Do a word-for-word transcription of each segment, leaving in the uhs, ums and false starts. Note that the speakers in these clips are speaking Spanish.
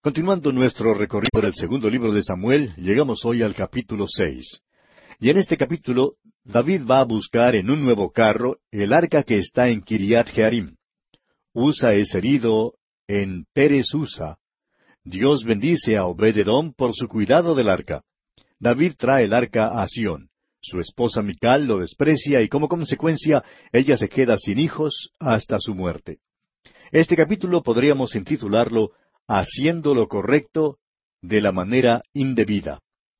Continuando nuestro recorrido del segundo libro de Samuel, llegamos hoy al capítulo seis. Y en este capítulo, David va a buscar en un nuevo carro el arca que está en Kiriat Jearim. Usa es herido en Pérez Usa. Dios bendice a Obed-edom por su cuidado del arca. David trae el arca a Sión. Su esposa Mical lo desprecia y como consecuencia ella se queda sin hijos hasta su muerte. Este capítulo podríamos intitularlo Haciendo lo correcto de la manera indebida.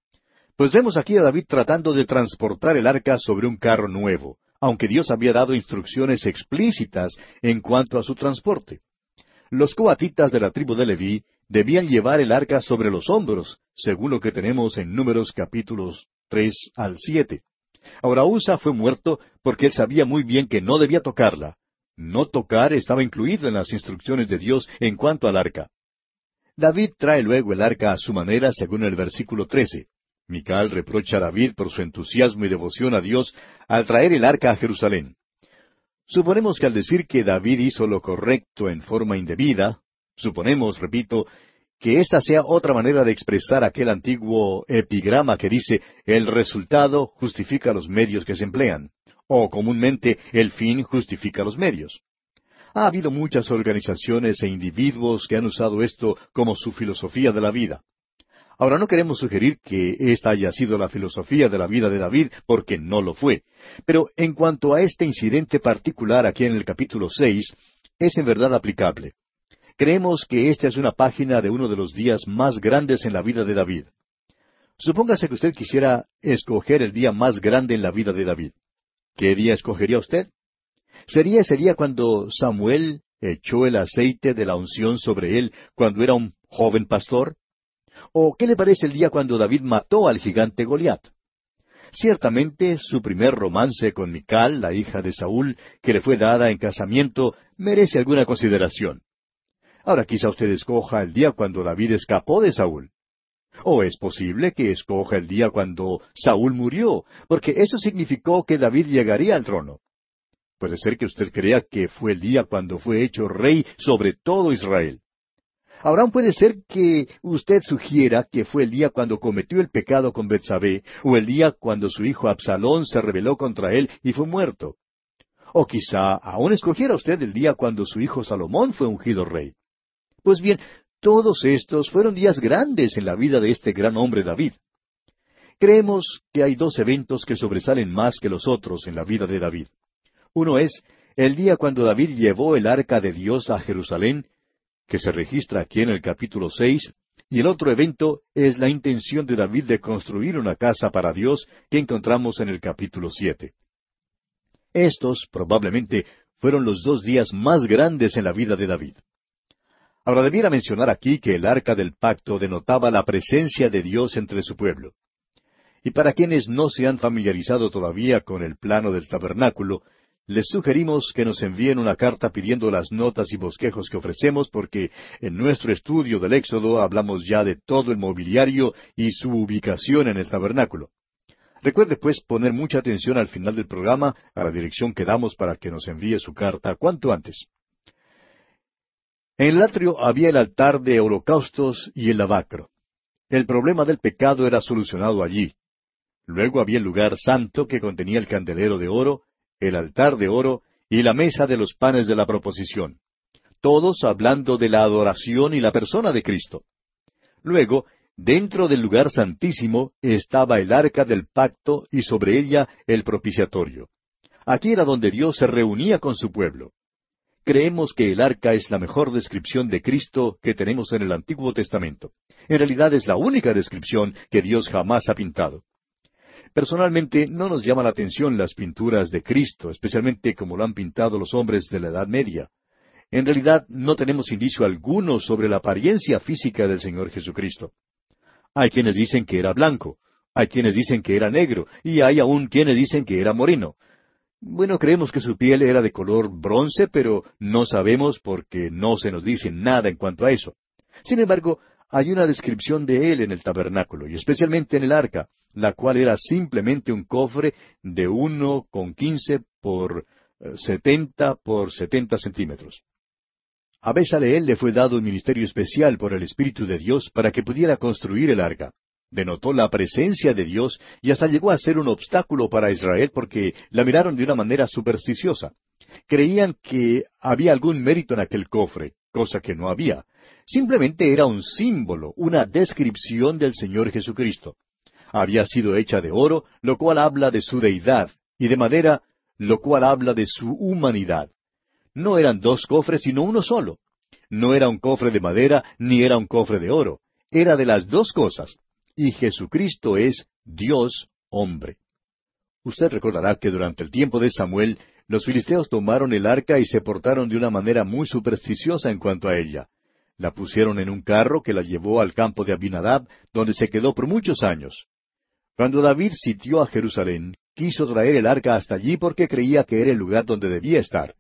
Pues vemos aquí a David tratando de transportar el arca sobre un carro nuevo, aunque Dios había dado instrucciones explícitas en cuanto a su transporte. Los coatitas de la tribu de Leví debían llevar el arca sobre los hombros, según lo que tenemos en Números capítulos tres al siete. Ahora Usa fue muerto porque él sabía muy bien que no debía tocarla. No tocar estaba incluido en las instrucciones de Dios en cuanto al arca. David trae luego el arca a su manera, según el versículo trece. Mical reprocha a David por su entusiasmo y devoción a Dios al traer el arca a Jerusalén. Suponemos que al decir que David hizo lo correcto en forma indebida, suponemos, repito, que esta sea otra manera de expresar aquel antiguo epigrama que dice, el resultado justifica los medios que se emplean, o comúnmente el fin justifica los medios. Ha habido muchas organizaciones e individuos que han usado esto como su filosofía de la vida. Ahora, no queremos sugerir que esta haya sido la filosofía de la vida de David, porque no lo fue. Pero en cuanto a este incidente particular aquí en el capítulo seis, es en verdad aplicable. Creemos que esta es una página de uno de los días más grandes en la vida de David. Supóngase que usted quisiera escoger el día más grande en la vida de David. ¿Qué día escogería usted? ¿Sería ese día cuando Samuel echó el aceite de la unción sobre él cuando era un joven pastor? ¿O qué le parece el día cuando David mató al gigante Goliat? Ciertamente, su primer romance con Mical, la hija de Saúl, que le fue dada en casamiento, merece alguna consideración. Ahora quizá usted escoja el día cuando David escapó de Saúl. O es posible que escoja el día cuando Saúl murió, porque eso significó que David llegaría al trono. Puede ser que usted crea que fue el día cuando fue hecho rey sobre todo Israel. Ahora aún puede ser que usted sugiera que fue el día cuando cometió el pecado con Betsabé, o el día cuando su hijo Absalón se rebeló contra él y fue muerto. O quizá aún escogiera usted el día cuando su hijo Salomón fue ungido rey. Pues bien, todos estos fueron días grandes en la vida de este gran hombre David. Creemos que hay dos eventos que sobresalen más que los otros en la vida de David. Uno es el día cuando David llevó el arca de Dios a Jerusalén, que se registra aquí en el capítulo seis, y el otro evento es la intención de David de construir una casa para Dios que encontramos en el capítulo siete. Estos, probablemente, fueron los dos días más grandes en la vida de David. Ahora debiera mencionar aquí que el arca del pacto denotaba la presencia de Dios entre su pueblo. Y para quienes no se han familiarizado todavía con el plano del tabernáculo, les sugerimos que nos envíen una carta pidiendo las notas y bosquejos que ofrecemos, porque en nuestro estudio del Éxodo hablamos ya de todo el mobiliario y su ubicación en el tabernáculo. Recuerde, pues, poner mucha atención al final del programa a la dirección que damos para que nos envíe su carta cuanto antes. En el atrio había el altar de holocaustos y el lavacro. El problema del pecado era solucionado allí. Luego había el lugar santo que contenía el candelero de oro, el altar de oro y la mesa de los panes de la proposición, todos hablando de la adoración y la persona de Cristo. Luego, dentro del lugar santísimo estaba el arca del pacto y sobre ella el propiciatorio. Aquí era donde Dios se reunía con su pueblo. Creemos que el arca es la mejor descripción de Cristo que tenemos en el Antiguo Testamento. En realidad es la única descripción que Dios jamás ha pintado. Personalmente, no nos llama la atención las pinturas de Cristo, especialmente como lo han pintado los hombres de la Edad Media. En realidad, no tenemos indicio alguno sobre la apariencia física del Señor Jesucristo. Hay quienes dicen que era blanco, hay quienes dicen que era negro, y hay aún quienes dicen que era moreno. Bueno, creemos que su piel era de color bronce, pero no sabemos porque no se nos dice nada en cuanto a eso. Sin embargo, hay una descripción de él en el tabernáculo, y especialmente en el arca, la cual era simplemente un cofre de uno con quince por setenta por setenta centímetros. A Bezaleel le fue dado un ministerio especial por el Espíritu de Dios para que pudiera construir el arca. Denotó la presencia de Dios y hasta llegó a ser un obstáculo para Israel porque la miraron de una manera supersticiosa. Creían que había algún mérito en aquel cofre, cosa que no había. Simplemente era un símbolo, una descripción del Señor Jesucristo. Había sido hecha de oro, lo cual habla de su deidad, y de madera, lo cual habla de su humanidad. No eran dos cofres, sino uno solo. No era un cofre de madera, ni era un cofre de oro. Era de las dos cosas. Y Jesucristo es Dios hombre. Usted recordará que durante el tiempo de Samuel, los filisteos tomaron el arca y se portaron de una manera muy supersticiosa en cuanto a ella. La pusieron en un carro que la llevó al campo de Abinadab, donde se quedó por muchos años. Cuando David sitió a Jerusalén, quiso traer el arca hasta allí porque creía que era el lugar donde debía estar.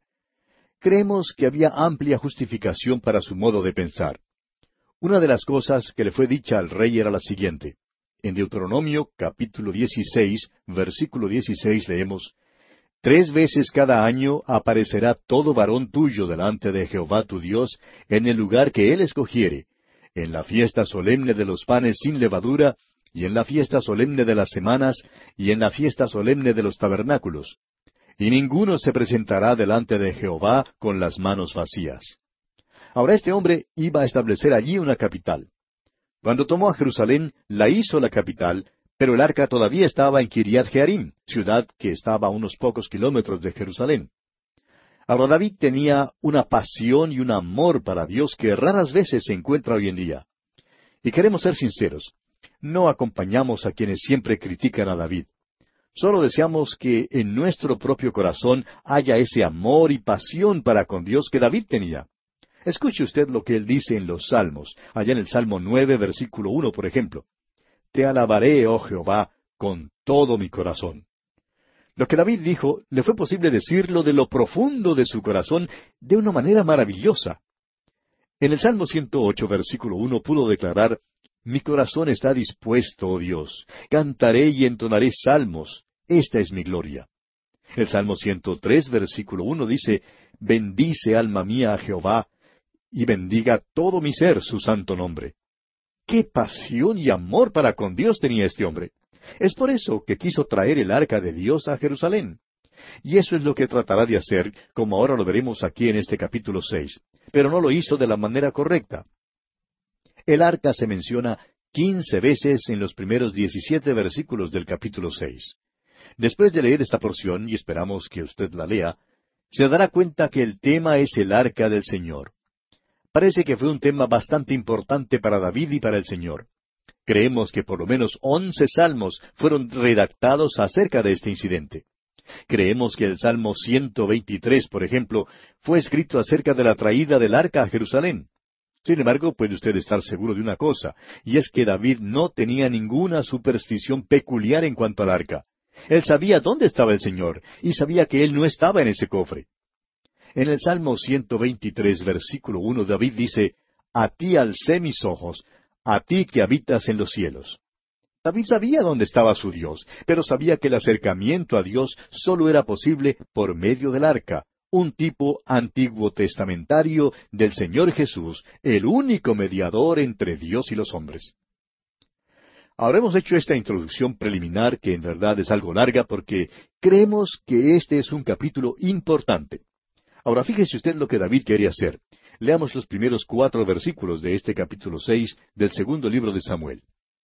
Creemos que había amplia justificación para su modo de pensar. Una de las cosas que le fue dicha al rey era la siguiente. En Deuteronomio capítulo dieciséis, versículo dieciséis leemos, Tres veces cada año aparecerá todo varón tuyo delante de Jehová tu Dios en el lugar que él escogiere, en la fiesta solemne de los panes sin levadura, y en la fiesta solemne de las semanas, y en la fiesta solemne de los tabernáculos. Y ninguno se presentará delante de Jehová con las manos vacías. Ahora este hombre iba a establecer allí una capital. Cuando tomó a Jerusalén, la hizo la capital, pero el arca todavía estaba en Kiriat Jearim, ciudad que estaba a unos pocos kilómetros de Jerusalén. Ahora David tenía una pasión y un amor para Dios que raras veces se encuentra hoy en día. Y queremos ser sinceros, no acompañamos a quienes siempre critican a David. Solo deseamos que en nuestro propio corazón haya ese amor y pasión para con Dios que David tenía. Escuche usted lo que él dice en los Salmos, allá en el Salmo nueve, versículo uno, por ejemplo. Te alabaré, oh Jehová, con todo mi corazón. Lo que David dijo, le fue posible decirlo de lo profundo de su corazón de una manera maravillosa. En el Salmo ciento ocho, versículo uno, pudo declarar, Mi corazón está dispuesto, oh Dios, cantaré y entonaré salmos, esta es mi gloria. El Salmo ciento tres, versículo uno dice, Bendice alma mía a Jehová, y bendiga todo mi ser su santo nombre. ¡Qué pasión y amor para con Dios tenía este hombre! Es por eso que quiso traer el arca de Dios a Jerusalén. Y eso es lo que tratará de hacer, como ahora lo veremos aquí en este capítulo seis. Pero no lo hizo de la manera correcta. El arca se menciona quince veces en los primeros diecisiete versículos del capítulo seis. Después de leer esta porción, y esperamos que usted la lea, se dará cuenta que el tema es el arca del Señor. Parece que fue un tema bastante importante para David y para el Señor. Creemos que por lo menos once salmos fueron redactados acerca de este incidente. Creemos que el Salmo ciento veintitrés, por ejemplo, fue escrito acerca de la traída del arca a Jerusalén. Sin embargo, puede usted estar seguro de una cosa, y es que David no tenía ninguna superstición peculiar en cuanto al arca. Él sabía dónde estaba el Señor, y sabía que Él no estaba en ese cofre. En el Salmo ciento veintitrés, versículo uno, David dice, A ti alcé mis ojos, a ti que habitas en los cielos. David sabía dónde estaba su Dios, pero sabía que el acercamiento a Dios solo era posible por medio del arca, un tipo antiguo testamentario del Señor Jesús, el único mediador entre Dios y los hombres. Ahora hemos hecho esta introducción preliminar que en verdad es algo larga porque creemos que este es un capítulo importante. Ahora fíjese usted lo que David quería hacer. Leamos los primeros cuatro versículos de este capítulo seis del segundo libro de Samuel.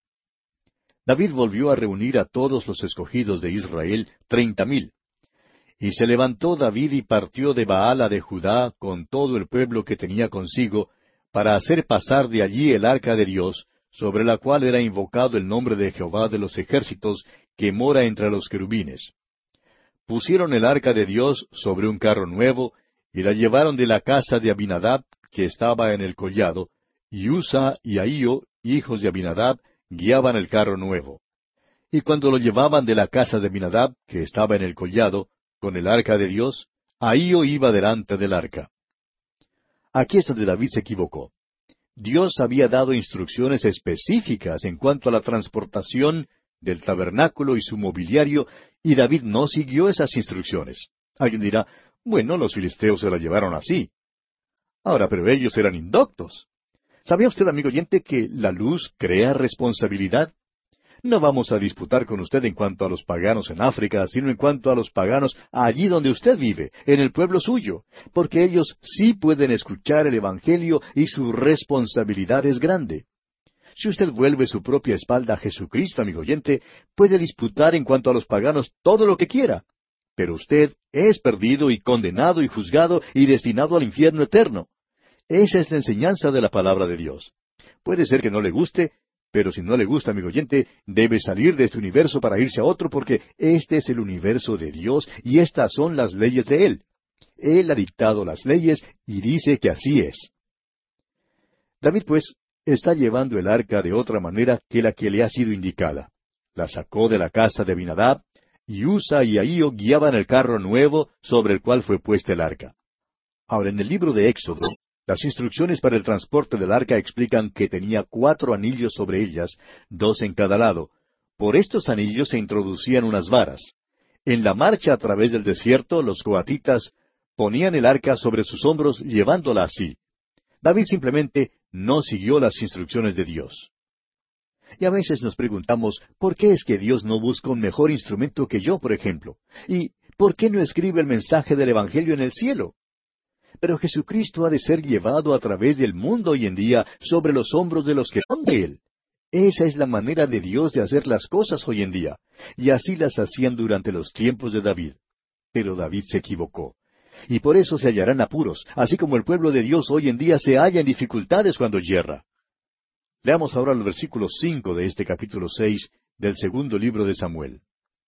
David volvió a reunir a todos los escogidos de Israel, treinta mil. Y se levantó David y partió de Baala de Judá con todo el pueblo que tenía consigo, para hacer pasar de allí el arca de Dios, sobre la cual era invocado el nombre de Jehová de los ejércitos, que mora entre los querubines. Pusieron el arca de Dios sobre un carro nuevo, y la llevaron de la casa de Abinadab, que estaba en el collado, y Usa y Ahío, hijos de Abinadab, guiaban el carro nuevo. Y cuando lo llevaban de la casa de Abinadab, que estaba en el collado, con el arca de Dios, Ahío iba delante del arca. Aquí es donde David se equivocó. Dios había dado instrucciones específicas en cuanto a la transportación del tabernáculo y su mobiliario, y David no siguió esas instrucciones. Alguien dirá, bueno, los filisteos se la llevaron así. Ahora, pero ellos eran indoctos. ¿Sabía usted, amigo oyente, que la luz crea responsabilidad? No vamos a disputar con usted en cuanto a los paganos en África, sino en cuanto a los paganos allí donde usted vive, en el pueblo suyo, porque ellos sí pueden escuchar el Evangelio y su responsabilidad es grande. Si usted vuelve su propia espalda a Jesucristo, amigo oyente, puede disputar en cuanto a los paganos todo lo que quiera, pero usted es perdido y condenado y juzgado y destinado al infierno eterno. Esa es la enseñanza de la palabra de Dios. Puede ser que no le guste, pero si no le gusta, amigo oyente, debe salir de este universo para irse a otro porque este es el universo de Dios y estas son las leyes de Él. Él ha dictado las leyes y dice que así es. David, pues, está llevando el arca de otra manera que la que le ha sido indicada. La sacó de la casa de Abinadab, y Usa y Ahío guiaban el carro nuevo sobre el cual fue puesta el arca. Ahora, en el libro de Éxodo, las instrucciones para el transporte del arca explican que tenía cuatro anillos sobre ellas, dos en cada lado. Por estos anillos se introducían unas varas. En la marcha a través del desierto, los coatitas ponían el arca sobre sus hombros llevándola así. David simplemente no siguió las instrucciones de Dios. Y a veces nos preguntamos, ¿por qué es que Dios no busca un mejor instrumento que yo, por ejemplo? ¿Y por qué no escribe el mensaje del Evangelio en el cielo? Pero Jesucristo ha de ser llevado a través del mundo hoy en día sobre los hombros de los que son de Él. Esa es la manera de Dios de hacer las cosas hoy en día, y así las hacían durante los tiempos de David. Pero David se equivocó. Y por eso se hallarán apuros, así como el pueblo de Dios hoy en día se halla en dificultades cuando yerra. Leamos ahora el versículo cinco de este capítulo seis del segundo libro de Samuel.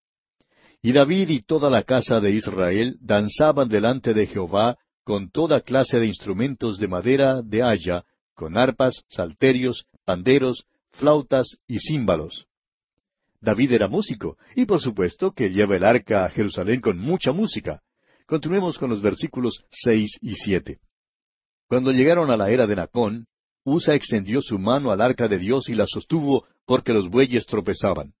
Y David y toda la casa de Israel danzaban delante de Jehová con toda clase de instrumentos de madera de haya, con arpas, salterios, panderos, flautas y címbalos. David era músico, y por supuesto que lleva el arca a Jerusalén con mucha música. Continuemos con los versículos seis y siete. Cuando llegaron a la era de Nacón, Usa extendió su mano al arca de Dios y la sostuvo porque los bueyes tropezaban.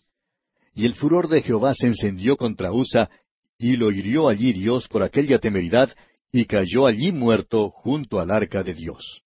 Y el furor de Jehová se encendió contra Usa, y lo hirió allí Dios por aquella temeridad, y cayó allí muerto junto al arca de Dios.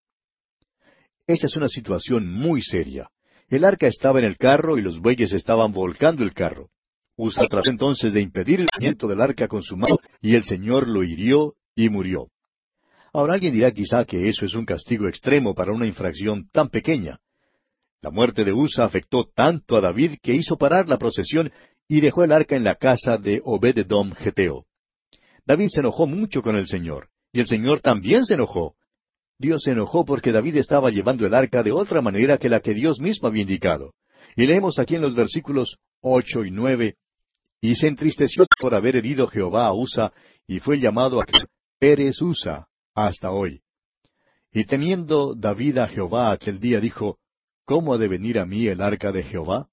Esta es una situación muy seria. El arca estaba en el carro y los bueyes estaban volcando el carro. Usa trató entonces de impedir el movimiento del arca con su mano, y el Señor lo hirió y murió. Ahora alguien dirá quizá que eso es un castigo extremo para una infracción tan pequeña. La muerte de Usa afectó tanto a David que hizo parar la procesión y dejó el arca en la casa de Obed-edom geteo. David se enojó mucho con el Señor, y el Señor también se enojó. Dios se enojó porque David estaba llevando el arca de otra manera que la que Dios mismo había indicado. Y leemos aquí en los versículos ocho y nueve, y se entristeció por haber herido Jehová a Usa, y fue llamado a Pérez Usa hasta hoy. Y temiendo David a Jehová aquel día dijo, ¿cómo ha de venir a mí el arca de Jehová?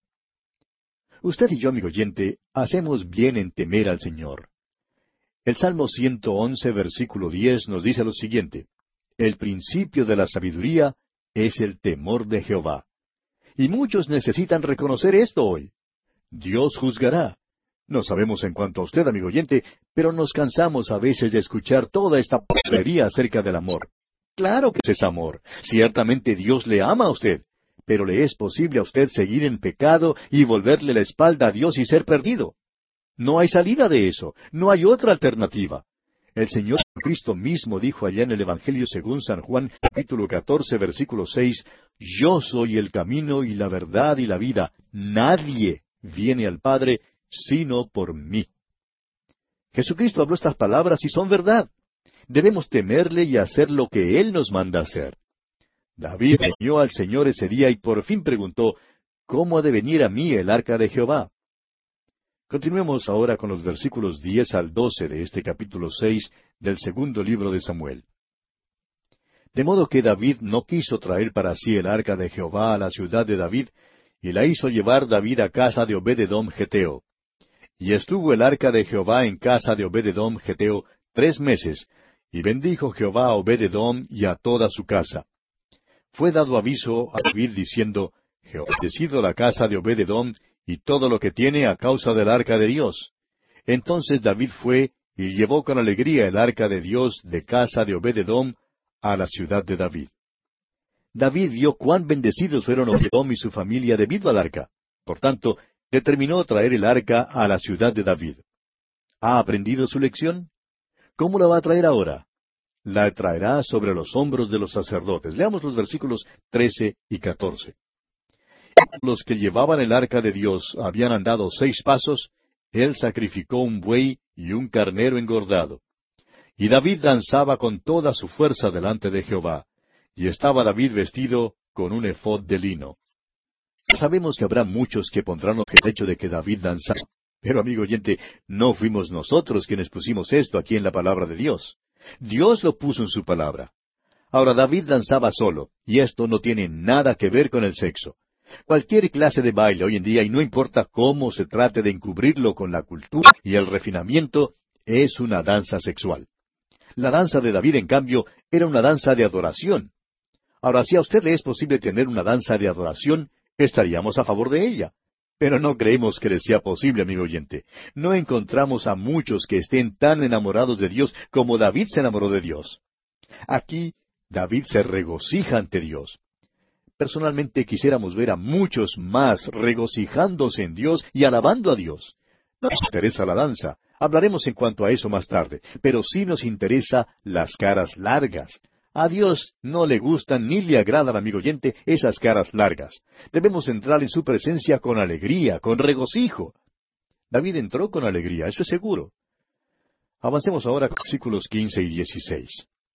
Usted y yo, amigo oyente, hacemos bien en temer al Señor. El Salmo ciento once, versículo diez, nos dice lo siguiente: el principio de la sabiduría es el temor de Jehová. Y muchos necesitan reconocer esto hoy. Dios juzgará. No sabemos en cuanto a usted, amigo oyente, pero nos cansamos a veces de escuchar toda esta porquería acerca del amor. Claro que es amor. Ciertamente Dios le ama a usted. Pero ¿le es posible a usted seguir en pecado y volverle la espalda a Dios y ser perdido? No hay salida de eso. No hay otra alternativa. El Señor Cristo mismo dijo allá en el Evangelio según San Juan, capítulo catorce, versículo seis, «Yo soy el camino y la verdad y la vida. Nadie viene al Padre sino por mí». Jesucristo habló estas palabras y son verdad. Debemos temerle y hacer lo que Él nos manda hacer. David temió al Señor ese día y por fin preguntó, ¿cómo ha de venir a mí el arca de Jehová? Continuemos ahora con los versículos diez al doce de este capítulo seis del segundo libro de Samuel. De modo que David no quiso traer para sí el arca de Jehová a la ciudad de David, y la hizo llevar David a casa de Obed-edom geteo. Y estuvo el arca de Jehová en casa de Obed-edom geteo tres meses, y bendijo Jehová a Obed-edom y a toda su casa. Fue dado aviso a David diciendo, Jehová ha bendecido la casa de Obed-edom y todo lo que tiene a causa del arca de Dios. Entonces David fue y llevó con alegría el arca de Dios de casa de Obed-edom a la ciudad de David. David vio cuán bendecidos fueron Obededom y su familia debido al arca. Por tanto, determinó traer el arca a la ciudad de David. ¿Ha aprendido su lección? ¿Cómo la va a traer ahora? La traerá sobre los hombros de los sacerdotes. Leamos los versículos trece y catorce. Los que llevaban el arca de Dios habían andado seis pasos, él sacrificó un buey y un carnero engordado. Y David danzaba con toda su fuerza delante de Jehová, y estaba David vestido con un efod de lino. Sabemos que habrá muchos que pondrán el hecho de que David danzaba. Pero, amigo oyente, no fuimos nosotros quienes pusimos esto aquí en la palabra de Dios. Dios lo puso en su palabra. Ahora, David danzaba solo, y esto no tiene nada que ver con el sexo. Cualquier clase de baile hoy en día, y no importa cómo se trate de encubrirlo con la cultura y el refinamiento, es una danza sexual. La danza de David, en cambio, era una danza de adoración. Ahora, si a usted le es posible tener una danza de adoración, estaríamos a favor de ella. Pero no creemos que le sea posible, amigo oyente. No encontramos a muchos que estén tan enamorados de Dios como David se enamoró de Dios. Aquí, David se regocija ante Dios. Personalmente quisiéramos ver a muchos más regocijándose en Dios y alabando a Dios. No nos interesa la danza. Hablaremos en cuanto a eso más tarde. Pero sí nos interesa las caras largas. A Dios no le gustan ni le agradan, amigo oyente, esas caras largas. Debemos entrar en su presencia con alegría, con regocijo. David entró con alegría, eso es seguro. Avancemos ahora a versículos quince y dieciséis.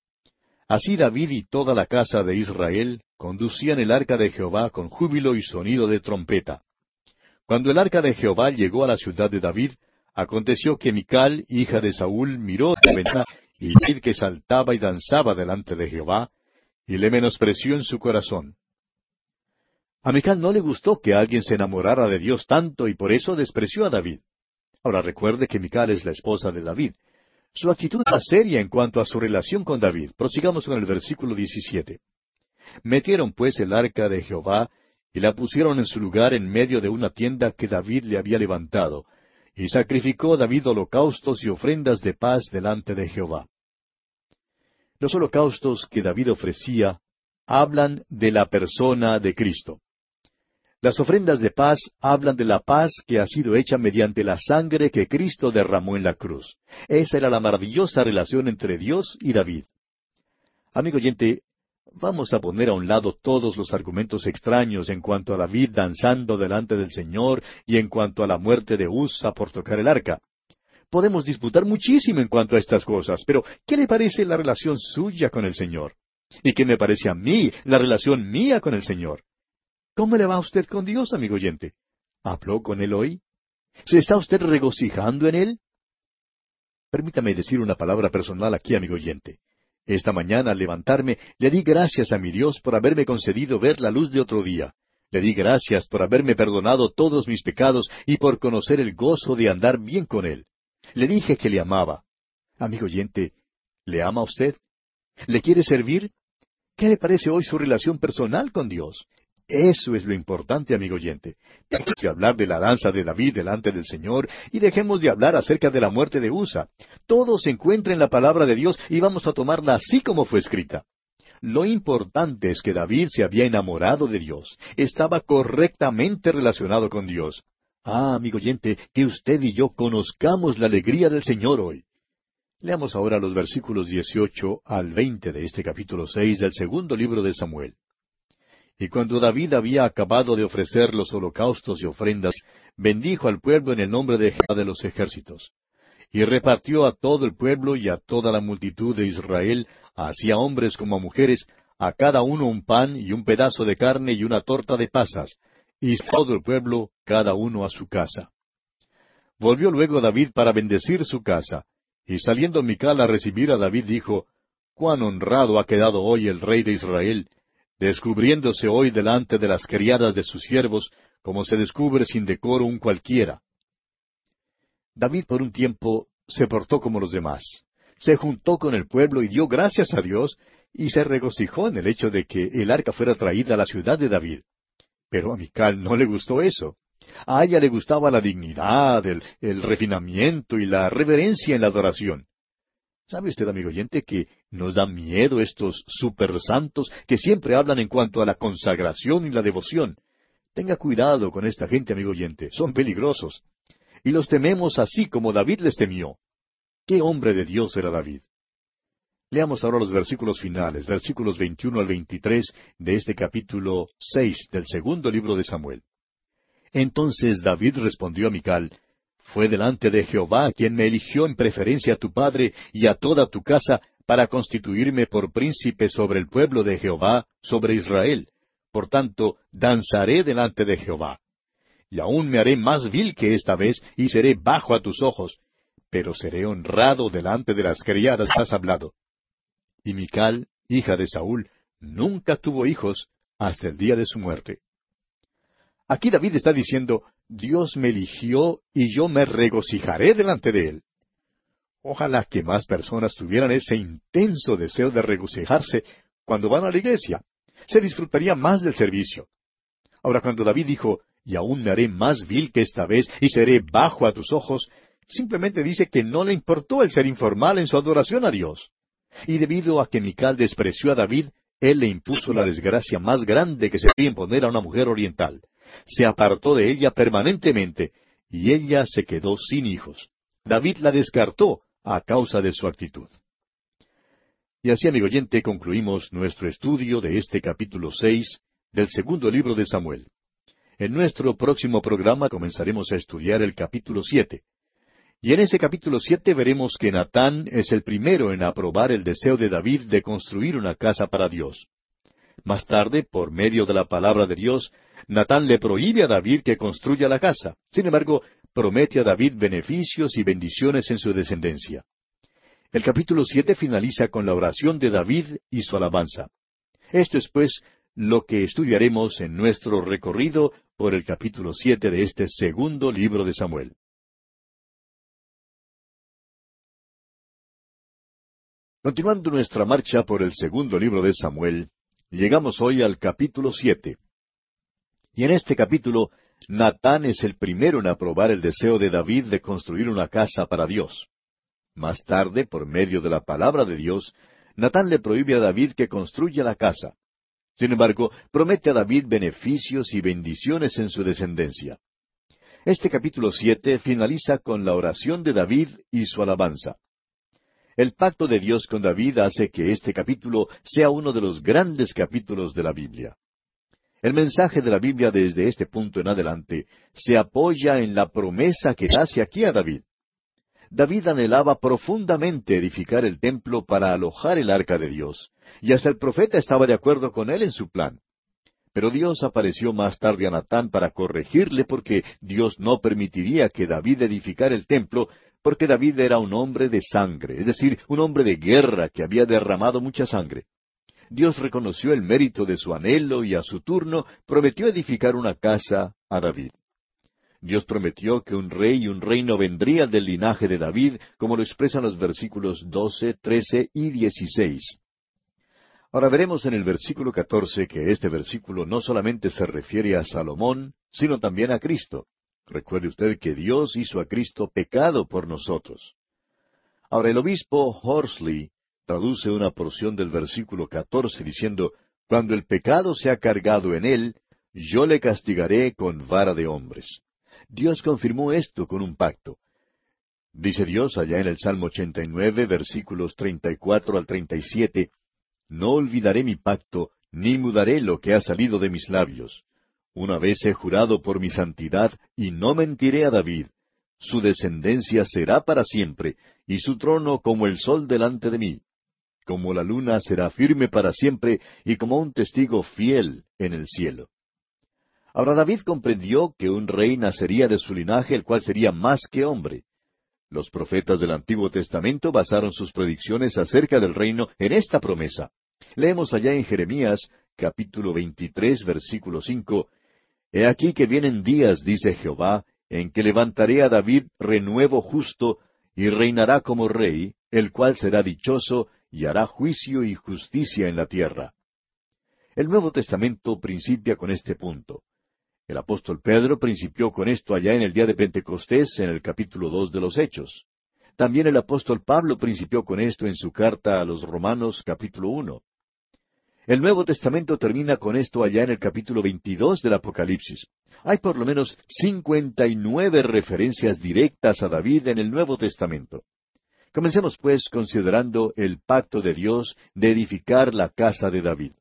Así David y toda la casa de Israel conducían el arca de Jehová con júbilo y sonido de trompeta. Cuando el arca de Jehová llegó a la ciudad de David, aconteció que Mical, hija de Saúl, miró de la ventana, y David que saltaba y danzaba delante de Jehová, y le menospreció en su corazón. A Mical no le gustó que alguien se enamorara de Dios tanto, y por eso despreció a David. Ahora recuerde que Mical es la esposa de David. Su actitud era seria en cuanto a su relación con David. Prosigamos con el versículo diecisiete. Metieron pues el arca de Jehová, y la pusieron en su lugar en medio de una tienda que David le había levantado, y sacrificó David holocaustos y ofrendas de paz delante de Jehová. Los holocaustos que David ofrecía hablan de la persona de Cristo. Las ofrendas de paz hablan de la paz que ha sido hecha mediante la sangre que Cristo derramó en la cruz. Esa era la maravillosa relación entre Dios y David. Amigo oyente, vamos a poner a un lado todos los argumentos extraños en cuanto a David danzando delante del Señor y en cuanto a la muerte de Usa por tocar el arca. Podemos disputar muchísimo en cuanto a estas cosas, pero ¿qué le parece la relación suya con el Señor? ¿Y qué me parece a mí la relación mía con el Señor? ¿Cómo le va a usted con Dios, amigo oyente? ¿Habló con Él hoy? ¿Se está usted regocijando en Él? Permítame decir una palabra personal aquí, amigo oyente. Esta mañana, al levantarme, le di gracias a mi Dios por haberme concedido ver la luz de otro día. Le di gracias por haberme perdonado todos mis pecados y por conocer el gozo de andar bien con Él. Le dije que le amaba. Amigo oyente, ¿le ama a usted? ¿Le quiere servir? ¿Qué le parece hoy su relación personal con Dios? Eso es lo importante, amigo oyente. Dejemos de hablar de la danza de David delante del Señor y dejemos de hablar acerca de la muerte de Usa. Todo se encuentra en la palabra de Dios y vamos a tomarla así como fue escrita. Lo importante es que David se había enamorado de Dios. Estaba correctamente relacionado con Dios. Ah, amigo oyente, que usted y yo conozcamos la alegría del Señor hoy. Leamos ahora los versículos dieciocho al veinte de este capítulo seis del segundo libro de Samuel. Y cuando David había acabado de ofrecer los holocaustos y ofrendas, bendijo al pueblo en el nombre de Jehová de los ejércitos. Y repartió a todo el pueblo y a toda la multitud de Israel, así a hombres como a mujeres, a cada uno un pan y un pedazo de carne y una torta de pasas, y todo el pueblo, cada uno a su casa. Volvió luego David para bendecir su casa, y saliendo Mical a recibir a David dijo, «Cuán honrado ha quedado hoy el rey de Israel, descubriéndose hoy delante de las criadas de sus siervos, como se descubre sin decoro un cualquiera». David por un tiempo se portó como los demás. Se juntó con el pueblo y dio gracias a Dios, y se regocijó en el hecho de que el arca fuera traída a la ciudad de David. Pero a Mical no le gustó eso. A ella le gustaba la dignidad, el, el refinamiento y la reverencia en la adoración. ¿Sabe usted, amigo oyente, que nos da miedo estos supersantos que siempre hablan en cuanto a la consagración y la devoción? Tenga cuidado con esta gente, amigo oyente, son peligrosos. Y los tememos así como David les temió. ¿Qué hombre de Dios era David? Leamos ahora los versículos finales, versículos veintiuno al veintitrés de este capítulo seis del segundo libro de Samuel. Entonces David respondió a Mical: Fue delante de Jehová quien me eligió en preferencia a tu padre y a toda tu casa para constituirme por príncipe sobre el pueblo de Jehová, sobre Israel. Por tanto, danzaré delante de Jehová. Y aún me haré más vil que esta vez, y seré bajo a tus ojos, pero seré honrado delante de las criadas que has hablado. Y Mical, hija de Saúl, nunca tuvo hijos hasta el día de su muerte. Aquí David está diciendo: Dios me eligió y yo me regocijaré delante de él. Ojalá que más personas tuvieran ese intenso deseo de regocijarse cuando van a la iglesia. Se disfrutaría más del servicio. Ahora, cuando David dijo: y aún me haré más vil que esta vez, y seré bajo a tus ojos, simplemente dice que no le importó el ser informal en su adoración a Dios. Y debido a que Mical despreció a David, él le impuso la desgracia más grande que se podía imponer a una mujer oriental. Se apartó de ella permanentemente, y ella se quedó sin hijos. David la descartó a causa de su actitud. Y así, amigo oyente, concluimos nuestro estudio de este capítulo seis del segundo libro de Samuel. En nuestro próximo programa comenzaremos a estudiar el capítulo siete. Y en ese capítulo siete veremos que Natán es el primero en aprobar el deseo de David de construir una casa para Dios. Más tarde, por medio de la palabra de Dios, Natán le prohíbe a David que construya la casa. Sin embargo, promete a David beneficios y bendiciones en su descendencia. El capítulo siete finaliza con la oración de David y su alabanza. Esto es, pues, lo que estudiaremos en nuestro recorrido por el capítulo siete de este segundo libro de Samuel. Continuando nuestra marcha por el segundo libro de Samuel, llegamos hoy al capítulo siete. Y en este capítulo, Natán es el primero en aprobar el deseo de David de construir una casa para Dios. Más tarde, por medio de la palabra de Dios, Natán le prohíbe a David que construya la casa. Sin embargo, promete a David beneficios y bendiciones en su descendencia. Este capítulo siete finaliza con la oración de David y su alabanza. El pacto de Dios con David hace que este capítulo sea uno de los grandes capítulos de la Biblia. El mensaje de la Biblia desde este punto en adelante se apoya en la promesa que hace aquí a David. David anhelaba profundamente edificar el templo para alojar el arca de Dios, y hasta el profeta estaba de acuerdo con él en su plan. Pero Dios apareció más tarde a Natán para corregirle porque Dios no permitiría que David edificara el templo, porque David era un hombre de sangre, es decir, un hombre de guerra que había derramado mucha sangre. Dios reconoció el mérito de su anhelo y a su turno prometió edificar una casa a David. Dios prometió que un rey y un reino vendría del linaje de David, como lo expresan los versículos doce, trece y dieciséis. Ahora veremos en el versículo catorce que este versículo no solamente se refiere a Salomón, sino también a Cristo. Recuerde usted que Dios hizo a Cristo pecado por nosotros. Ahora el obispo Horsley traduce una porción del versículo catorce diciendo: Cuando el pecado se ha cargado en él, yo le castigaré con vara de hombres. Dios confirmó esto con un pacto. Dice Dios allá en el Salmo ochenta y nueve, versículos treinta y cuatro al treinta y siete, No olvidaré mi pacto, ni mudaré lo que ha salido de mis labios. Una vez he jurado por mi santidad, y no mentiré a David. Su descendencia será para siempre, y su trono como el sol delante de mí. Como la luna será firme para siempre, y como un testigo fiel en el cielo. Ahora David comprendió que un rey nacería de su linaje, el cual sería más que hombre. Los profetas del Antiguo Testamento basaron sus predicciones acerca del reino en esta promesa. Leemos allá en Jeremías, capítulo veintitrés, versículo cinco, He aquí que vienen días, dice Jehová, en que levantaré a David renuevo justo, y reinará como rey, el cual será dichoso, y hará juicio y justicia en la tierra. El Nuevo Testamento principia con este punto. El apóstol Pedro principió con esto allá en el día de Pentecostés, en el capítulo dos de los Hechos. También el apóstol Pablo principió con esto en su carta a los Romanos capítulo uno. El Nuevo Testamento termina con esto allá en el capítulo veintidós del Apocalipsis. Hay por lo menos cincuenta y nueve referencias directas a David en el Nuevo Testamento. Comencemos pues considerando el pacto de Dios de edificar la casa de David.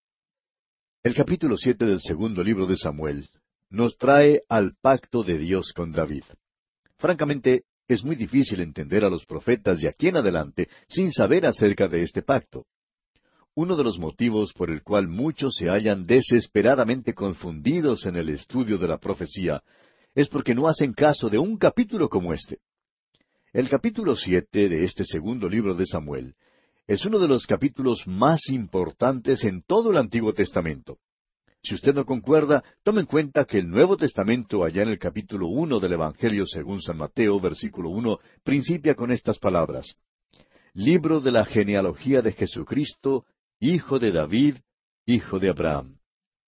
El capítulo siete del segundo libro de Samuel nos trae al pacto de Dios con David. Francamente, es muy difícil entender a los profetas de aquí en adelante sin saber acerca de este pacto. Uno de los motivos por el cual muchos se hallan desesperadamente confundidos en el estudio de la profecía es porque no hacen caso de un capítulo como este. El capítulo siete de este segundo libro de Samuel es uno de los capítulos más importantes en todo el Antiguo Testamento. Si usted no concuerda, tome en cuenta que el Nuevo Testamento, allá en el capítulo uno del Evangelio según San Mateo, versículo uno, principia con estas palabras: Libro de la genealogía de Jesucristo, hijo de David, hijo de Abraham.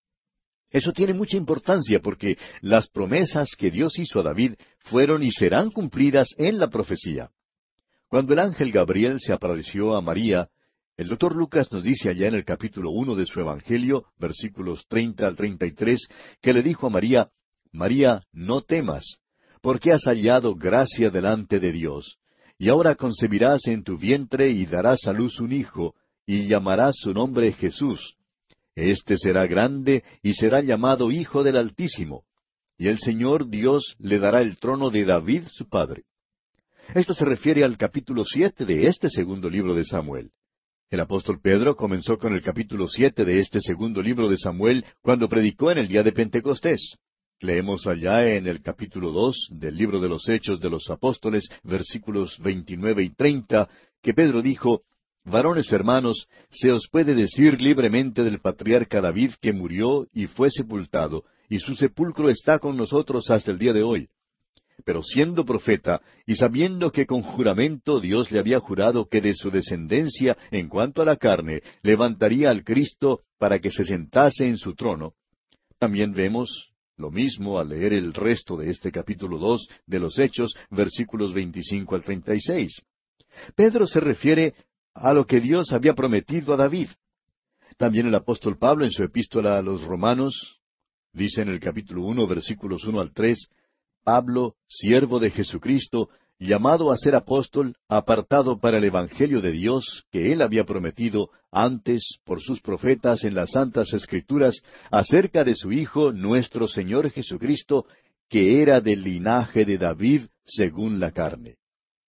Eso tiene mucha importancia porque las promesas que Dios hizo a David fueron y serán cumplidas en la profecía. Cuando el ángel Gabriel se apareció a María, el doctor Lucas nos dice allá en el capítulo uno de su Evangelio, versículos treinta al treinta y tres, que le dijo a María: María, no temas, porque has hallado gracia delante de Dios, y ahora concebirás en tu vientre y darás a luz un hijo, y llamarás su nombre Jesús. Este será grande y será llamado Hijo del Altísimo, y el Señor Dios le dará el trono de David su padre. Esto se refiere al capítulo siete de este segundo libro de Samuel. El apóstol Pedro comenzó con el capítulo siete de este segundo libro de Samuel cuando predicó en el día de Pentecostés. Leemos allá en el capítulo dos del libro de los Hechos de los Apóstoles, versículos veintinueve y treinta, que Pedro dijo: Varones hermanos, se os puede decir libremente del patriarca David que murió y fue sepultado, y su sepulcro está con nosotros hasta el día de hoy. Pero siendo profeta, y sabiendo que con juramento Dios le había jurado que de su descendencia, en cuanto a la carne, levantaría al Cristo para que se sentase en su trono, también vemos lo mismo al leer el resto de este capítulo dos de los Hechos, versículos veinticinco al treinta y seis. Pedro se refiere a lo que Dios había prometido a David. También el apóstol Pablo en su epístola a los Romanos dice en el capítulo uno, versículos uno al tres, Pablo, siervo de Jesucristo, llamado a ser apóstol, apartado para el Evangelio de Dios que él había prometido antes por sus profetas en las Santas Escrituras acerca de su Hijo nuestro Señor Jesucristo, que era del linaje de David según la carne.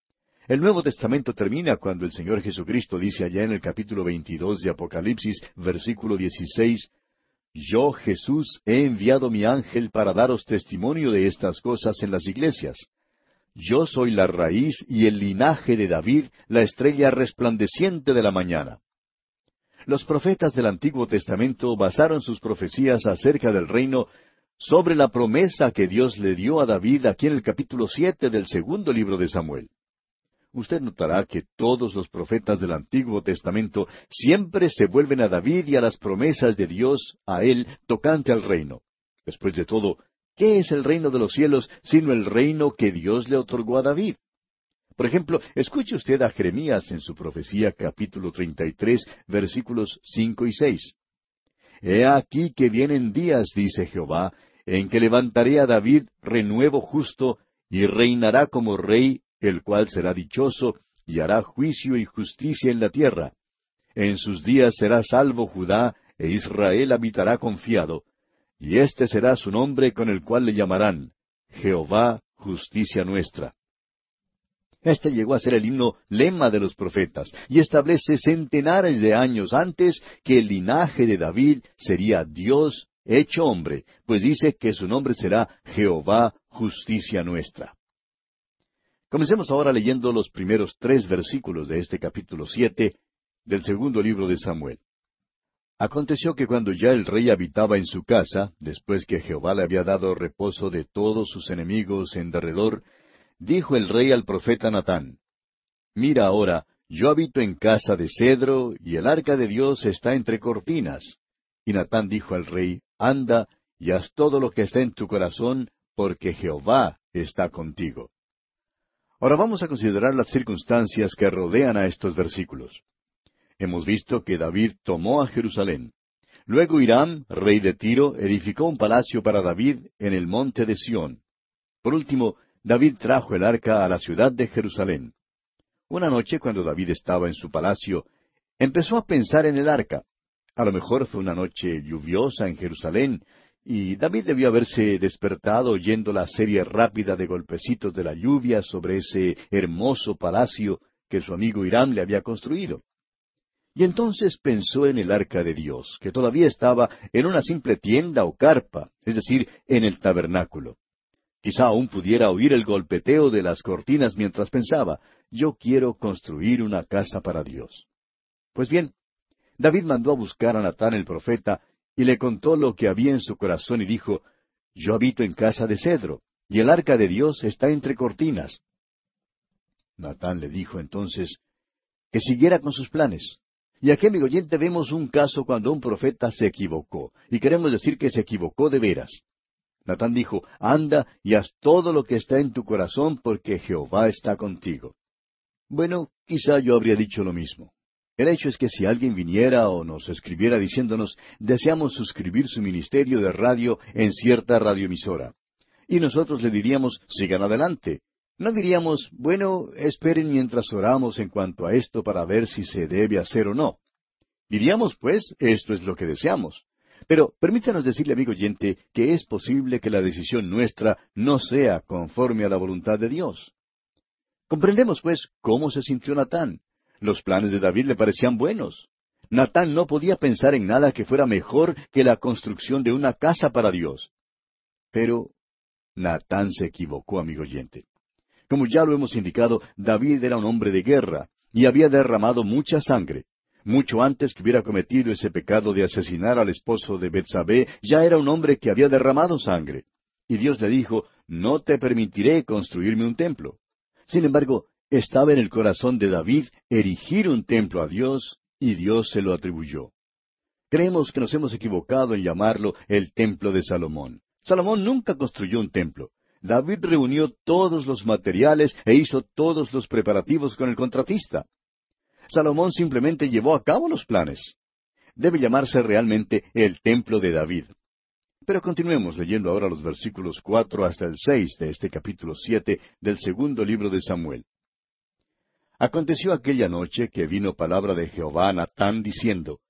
El Nuevo Testamento termina cuando el Señor Jesucristo dice allá en el capítulo veintidós de Apocalipsis, versículo dieciséis, Yo, Jesús, he enviado mi ángel para daros testimonio de estas cosas en las iglesias. Yo soy la raíz y el linaje de David, la estrella resplandeciente de la mañana. Los profetas del Antiguo Testamento basaron sus profecías acerca del reino sobre la promesa que Dios le dio a David aquí en el capítulo siete del segundo libro de Samuel. Usted notará que todos los profetas del Antiguo Testamento siempre se vuelven a David y a las promesas de Dios a él tocante al reino. Después de todo, ¿qué es el reino de los cielos sino el reino que Dios le otorgó a David? Por ejemplo, escuche usted a Jeremías en su profecía capítulo treinta y tres, versículos cinco y seis. He aquí que vienen días, dice Jehová, en que levantaré a David renuevo justo, y reinará como rey, el cual será dichoso, y hará juicio y justicia en la tierra. En sus días será salvo Judá, e Israel habitará confiado, y este será su nombre con el cual le llamarán Jehová, justicia nuestra. Este llegó a ser el himno lema de los profetas, y establece centenares de años antes que el linaje de David sería Dios hecho hombre, pues dice que su nombre será Jehová, justicia nuestra. Comencemos ahora leyendo los primeros tres versículos de este capítulo siete del segundo libro de Samuel. Aconteció que cuando ya el rey habitaba en su casa, después que Jehová le había dado reposo de todos sus enemigos en derredor, dijo el rey al profeta Natán, Mira ahora, yo habito en casa de cedro, y el arca de Dios está entre cortinas. Y Natán dijo al rey, Anda, y haz todo lo que está en tu corazón, porque Jehová está contigo. Ahora vamos a considerar las circunstancias que rodean a estos versículos. Hemos visto que David tomó a Jerusalén. Luego Hiram, rey de Tiro, edificó un palacio para David en el monte de Sión. Por último, David trajo el arca a la ciudad de Jerusalén. Una noche, cuando David estaba en su palacio, empezó a pensar en el arca. A lo mejor fue una noche lluviosa en Jerusalén, y David debió haberse despertado oyendo la serie rápida de golpecitos de la lluvia sobre ese hermoso palacio que su amigo Hiram le había construido. Y entonces pensó en el arca de Dios, que todavía estaba en una simple tienda o carpa, es decir, en el tabernáculo. Quizá aún pudiera oír el golpeteo de las cortinas mientras pensaba, yo quiero construir una casa para Dios. Pues bien, David mandó a buscar a Natán el profeta, y le contó lo que había en su corazón y dijo, yo habito en casa de cedro, y el arca de Dios está entre cortinas. Natán le dijo entonces que siguiera con sus planes. Y aquí, amigo oyente, vemos un caso cuando un profeta se equivocó, y queremos decir que se equivocó de veras. Natán dijo, anda y haz todo lo que está en tu corazón, porque Jehová está contigo. Bueno, quizá yo habría dicho lo mismo. El hecho es que si alguien viniera o nos escribiera diciéndonos, deseamos suscribir su ministerio de radio en cierta radioemisora, y nosotros le diríamos, sigan adelante. No diríamos, bueno, esperen mientras oramos en cuanto a esto para ver si se debe hacer o no. Diríamos, pues, esto es lo que deseamos. Pero permítanos decirle, amigo oyente, que es posible que la decisión nuestra no sea conforme a la voluntad de Dios. Comprendemos, pues, cómo se sintió Natán. Los planes de David le parecían buenos. Natán no podía pensar en nada que fuera mejor que la construcción de una casa para Dios. Pero Natán se equivocó, amigo oyente. Como ya lo hemos indicado, David era un hombre de guerra y había derramado mucha sangre. Mucho antes que hubiera cometido ese pecado de asesinar al esposo de Betsabé, ya era un hombre que había derramado sangre. Y Dios le dijo, no te permitiré construirme un templo. Sin embargo, estaba en el corazón de David erigir un templo a Dios, y Dios se lo atribuyó. Creemos que nos hemos equivocado en llamarlo el templo de Salomón. Salomón nunca construyó un templo. David reunió todos los materiales e hizo todos los preparativos con el contratista. Salomón simplemente llevó a cabo los planes. Debe llamarse realmente el templo de David. Pero continuemos leyendo ahora los versículos cuatro hasta el seis de este capítulo siete del segundo libro de Samuel. Aconteció aquella noche que vino palabra de Jehová a Natán diciendo,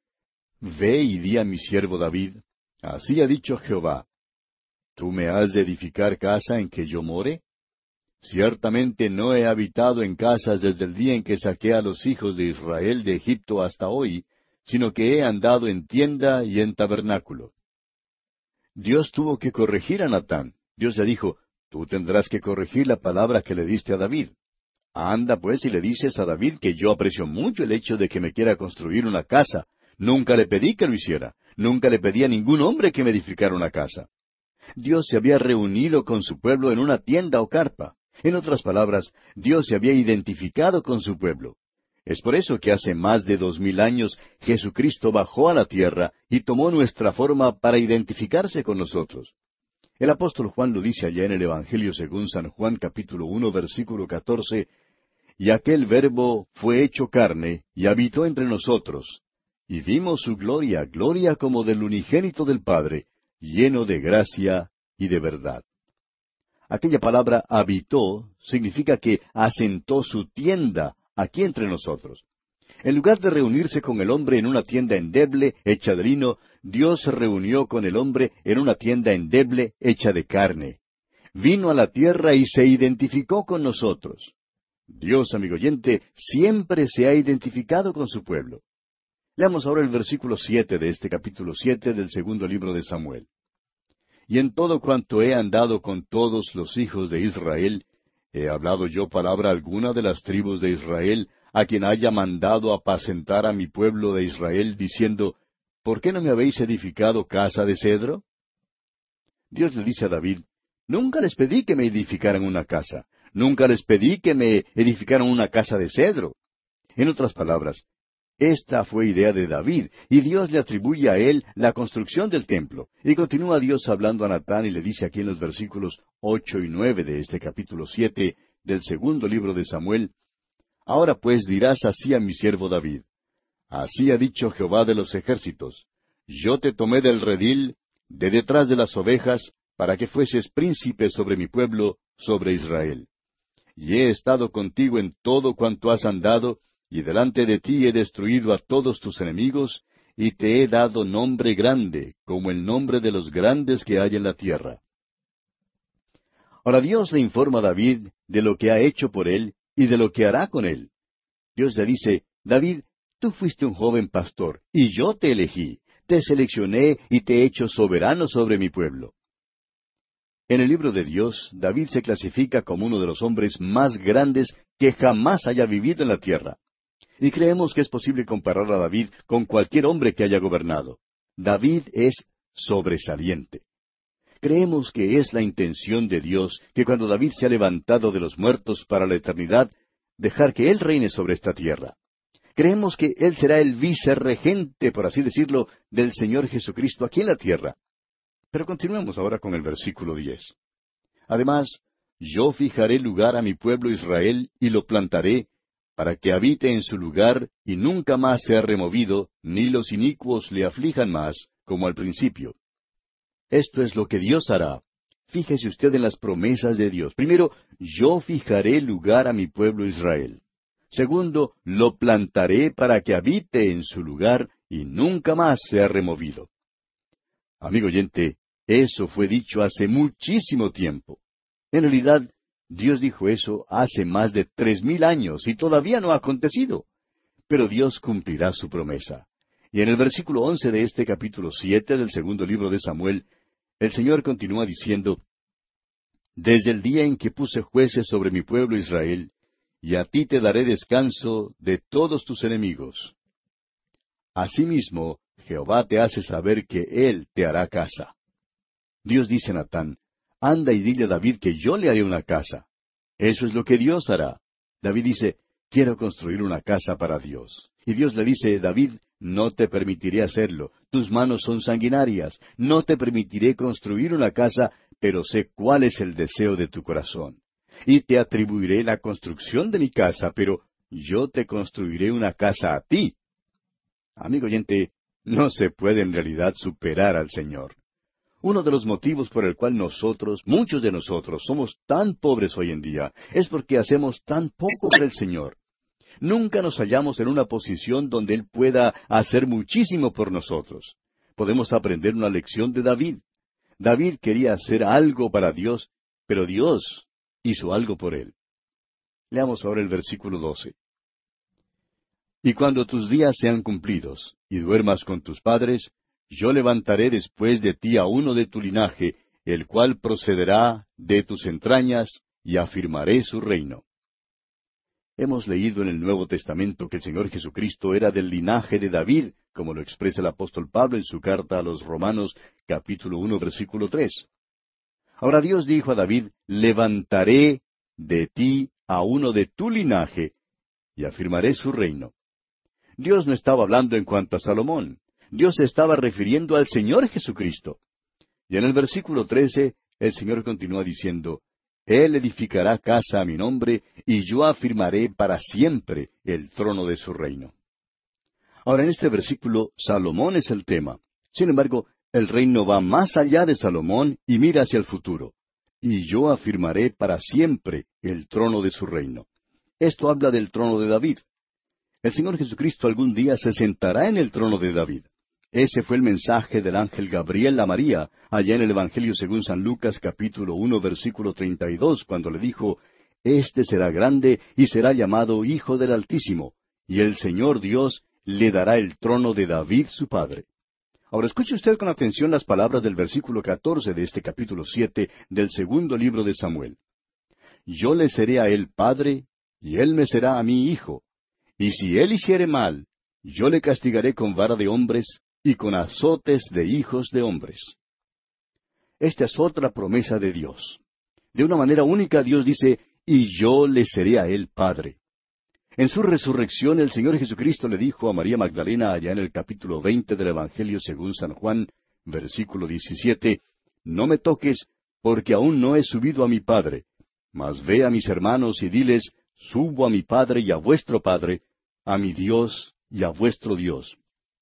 Ve y di a mi siervo David, así ha dicho Jehová, ¿tú me has de edificar casa en que yo more? Ciertamente no he habitado en casas desde el día en que saqué a los hijos de Israel de Egipto hasta hoy, sino que he andado en tienda y en tabernáculo. Dios tuvo que corregir a Natán. Dios le dijo, tú tendrás que corregir la palabra que le diste a David. Anda pues y le dices a David que yo aprecio mucho el hecho de que me quiera construir una casa. Nunca le pedí que lo hiciera. Nunca le pedí a ningún hombre que me edificara una casa. Dios se había reunido con su pueblo en una tienda o carpa. En otras palabras, Dios se había identificado con su pueblo. Es por eso que hace más de dos mil años Jesucristo bajó a la tierra y tomó nuestra forma para identificarse con nosotros. El apóstol Juan lo dice allá en el Evangelio según San Juan capítulo uno versículo catorce, y aquel Verbo fue hecho carne y habitó entre nosotros, y vimos su gloria, gloria como del unigénito del Padre, lleno de gracia y de verdad. Aquella palabra habitó significa que asentó su tienda aquí entre nosotros. En lugar de reunirse con el hombre en una tienda endeble, hecha de lino, Dios se reunió con el hombre en una tienda endeble, hecha de carne. Vino a la tierra y se identificó con nosotros. Dios, amigo oyente, siempre se ha identificado con su pueblo. Leamos ahora el versículo siete de este capítulo siete del segundo libro de Samuel. Y en todo cuanto he andado con todos los hijos de Israel, ¿he hablado yo palabra alguna de las tribus de Israel, a quien haya mandado apacentar a mi pueblo de Israel, diciendo, ¿por qué no me habéis edificado casa de cedro? Dios le dice a David, nunca les pedí que me edificaran una casa, nunca les pedí que me edificaran una casa de cedro. En otras palabras, esta fue idea de David, y Dios le atribuye a él la construcción del templo. Y continúa Dios hablando a Natán y le dice aquí en los versículos ocho y nueve de este capítulo siete, del segundo libro de Samuel: Ahora pues dirás así a mi siervo David: Así ha dicho Jehová de los ejércitos: Yo te tomé del redil, de detrás de las ovejas, para que fueses príncipe sobre mi pueblo, sobre Israel. Y he estado contigo en todo cuanto has andado, y delante de ti he destruido a todos tus enemigos, y te he dado nombre grande, como el nombre de los grandes que hay en la tierra. Ahora Dios le informa a David de lo que ha hecho por él y de lo que hará con él. Dios le dice: David, tú fuiste un joven pastor, y yo te elegí, te seleccioné y te he hecho soberano sobre mi pueblo. En el libro de Dios, David se clasifica como uno de los hombres más grandes que jamás haya vivido en la tierra. Y creemos que es posible comparar a David con cualquier hombre que haya gobernado. David es sobresaliente. Creemos que es la intención de Dios que cuando David se ha levantado de los muertos para la eternidad, dejar que Él reine sobre esta tierra. Creemos que Él será el vicerregente, por así decirlo, del Señor Jesucristo aquí en la tierra. Pero continuemos ahora con el versículo diez. Además, yo fijaré lugar a mi pueblo Israel y lo plantaré, para que habite en su lugar y nunca más sea removido, ni los inicuos le aflijan más, como al principio. Esto es lo que Dios hará. Fíjese usted en las promesas de Dios. Primero, yo fijaré lugar a mi pueblo Israel. Segundo, lo plantaré para que habite en su lugar y nunca más sea removido. Amigo oyente, eso fue dicho hace muchísimo tiempo. En realidad, Dios dijo eso hace más de tres mil años y todavía no ha acontecido. Pero Dios cumplirá su promesa. Y en el versículo once de este capítulo siete del segundo libro de Samuel, el Señor continúa diciendo: Desde el día en que puse jueces sobre mi pueblo Israel, y a ti te daré descanso de todos tus enemigos. Asimismo, Jehová te hace saber que Él te hará casa. Dios dice a Natán: Anda y dile a David que yo le haré una casa. Eso es lo que Dios hará. David dice: Quiero construir una casa para Dios. Y Dios le dice: David, no te permitiré hacerlo. Tus manos son sanguinarias. No te permitiré construir una casa, pero sé cuál es el deseo de tu corazón. Y te atribuiré la construcción de mi casa, pero yo te construiré una casa a ti. Amigo oyente, no se puede en realidad superar al Señor. Uno de los motivos por el cual nosotros, muchos de nosotros, somos tan pobres hoy en día, es porque hacemos tan poco por el Señor. Nunca nos hallamos en una posición donde Él pueda hacer muchísimo por nosotros. Podemos aprender una lección de David. David quería hacer algo para Dios, pero Dios hizo algo por él. Leamos ahora el versículo doce. Y cuando tus días sean cumplidos, y duermas con tus padres, yo levantaré después de ti a uno de tu linaje, el cual procederá de tus entrañas, y afirmaré su reino. Hemos leído en el Nuevo Testamento que el Señor Jesucristo era del linaje de David, como lo expresa el apóstol Pablo en su carta a los Romanos, capítulo uno, versículo tres. Ahora Dios dijo a David: levantaré de ti a uno de tu linaje, y afirmaré su reino. Dios no estaba hablando en cuanto a Salomón. Dios se estaba refiriendo al Señor Jesucristo. Y en el versículo trece, el Señor continúa diciendo: Él edificará casa a mi nombre, y yo afirmaré para siempre el trono de su reino. Ahora, en este versículo, Salomón es el tema. Sin embargo, el reino va más allá de Salomón y mira hacia el futuro. Y yo afirmaré para siempre el trono de su reino. Esto habla del trono de David. El Señor Jesucristo algún día se sentará en el trono de David. Ese fue el mensaje del ángel Gabriel a María, allá en el Evangelio según San Lucas capítulo uno versículo treinta y dos, cuando le dijo: Este será grande y será llamado Hijo del Altísimo, y el Señor Dios le dará el trono de David su padre. Ahora escuche usted con atención las palabras del versículo catorce de este capítulo siete del segundo libro de Samuel. Yo le seré a él padre, y él me será a mí hijo. Y si él hiciere mal, yo le castigaré con vara de hombres y con azotes de hijos de hombres. Esta es otra promesa de Dios. De una manera única Dios dice: y yo le seré a él padre. En su resurrección el Señor Jesucristo le dijo a María Magdalena allá en el capítulo veinte del Evangelio según San Juan, versículo diecisiete, No me toques, porque aún no he subido a mi Padre, Mas ve a mis hermanos y diles, subo a mi Padre y a vuestro Padre, a mi Dios y a vuestro Dios.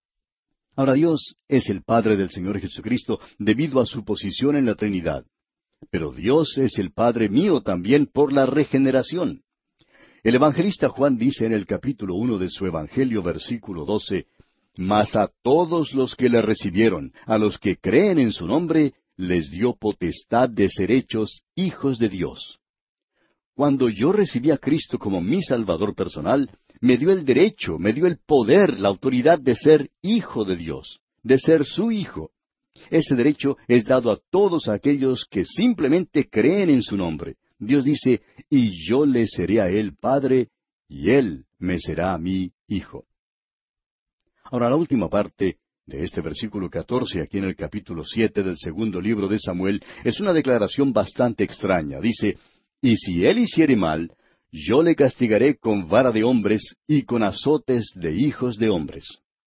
Ahora Dios es el Padre del Señor Jesucristo debido a su posición en la Trinidad. Pero Dios es el Padre mío también por la regeneración. El evangelista Juan dice en el capítulo uno de su Evangelio, versículo doce, Mas a todos los que le recibieron, a los que creen en su nombre, les dio potestad de ser hechos hijos de Dios. Cuando yo recibí a Cristo como mi Salvador personal, me dio el derecho, me dio el poder, la autoridad de ser hijo de Dios, de ser su hijo. Ese derecho es dado a todos aquellos que simplemente creen en su nombre. Dios dice, y yo le seré a él padre, y él me será a mí hijo. Ahora, la última parte de este versículo catorce, aquí en el capítulo siete del segundo libro de Samuel, es una declaración bastante extraña. Dice, y si él hiciere mal, yo le castigaré con vara de hombres y con azotes de hijos de hombres.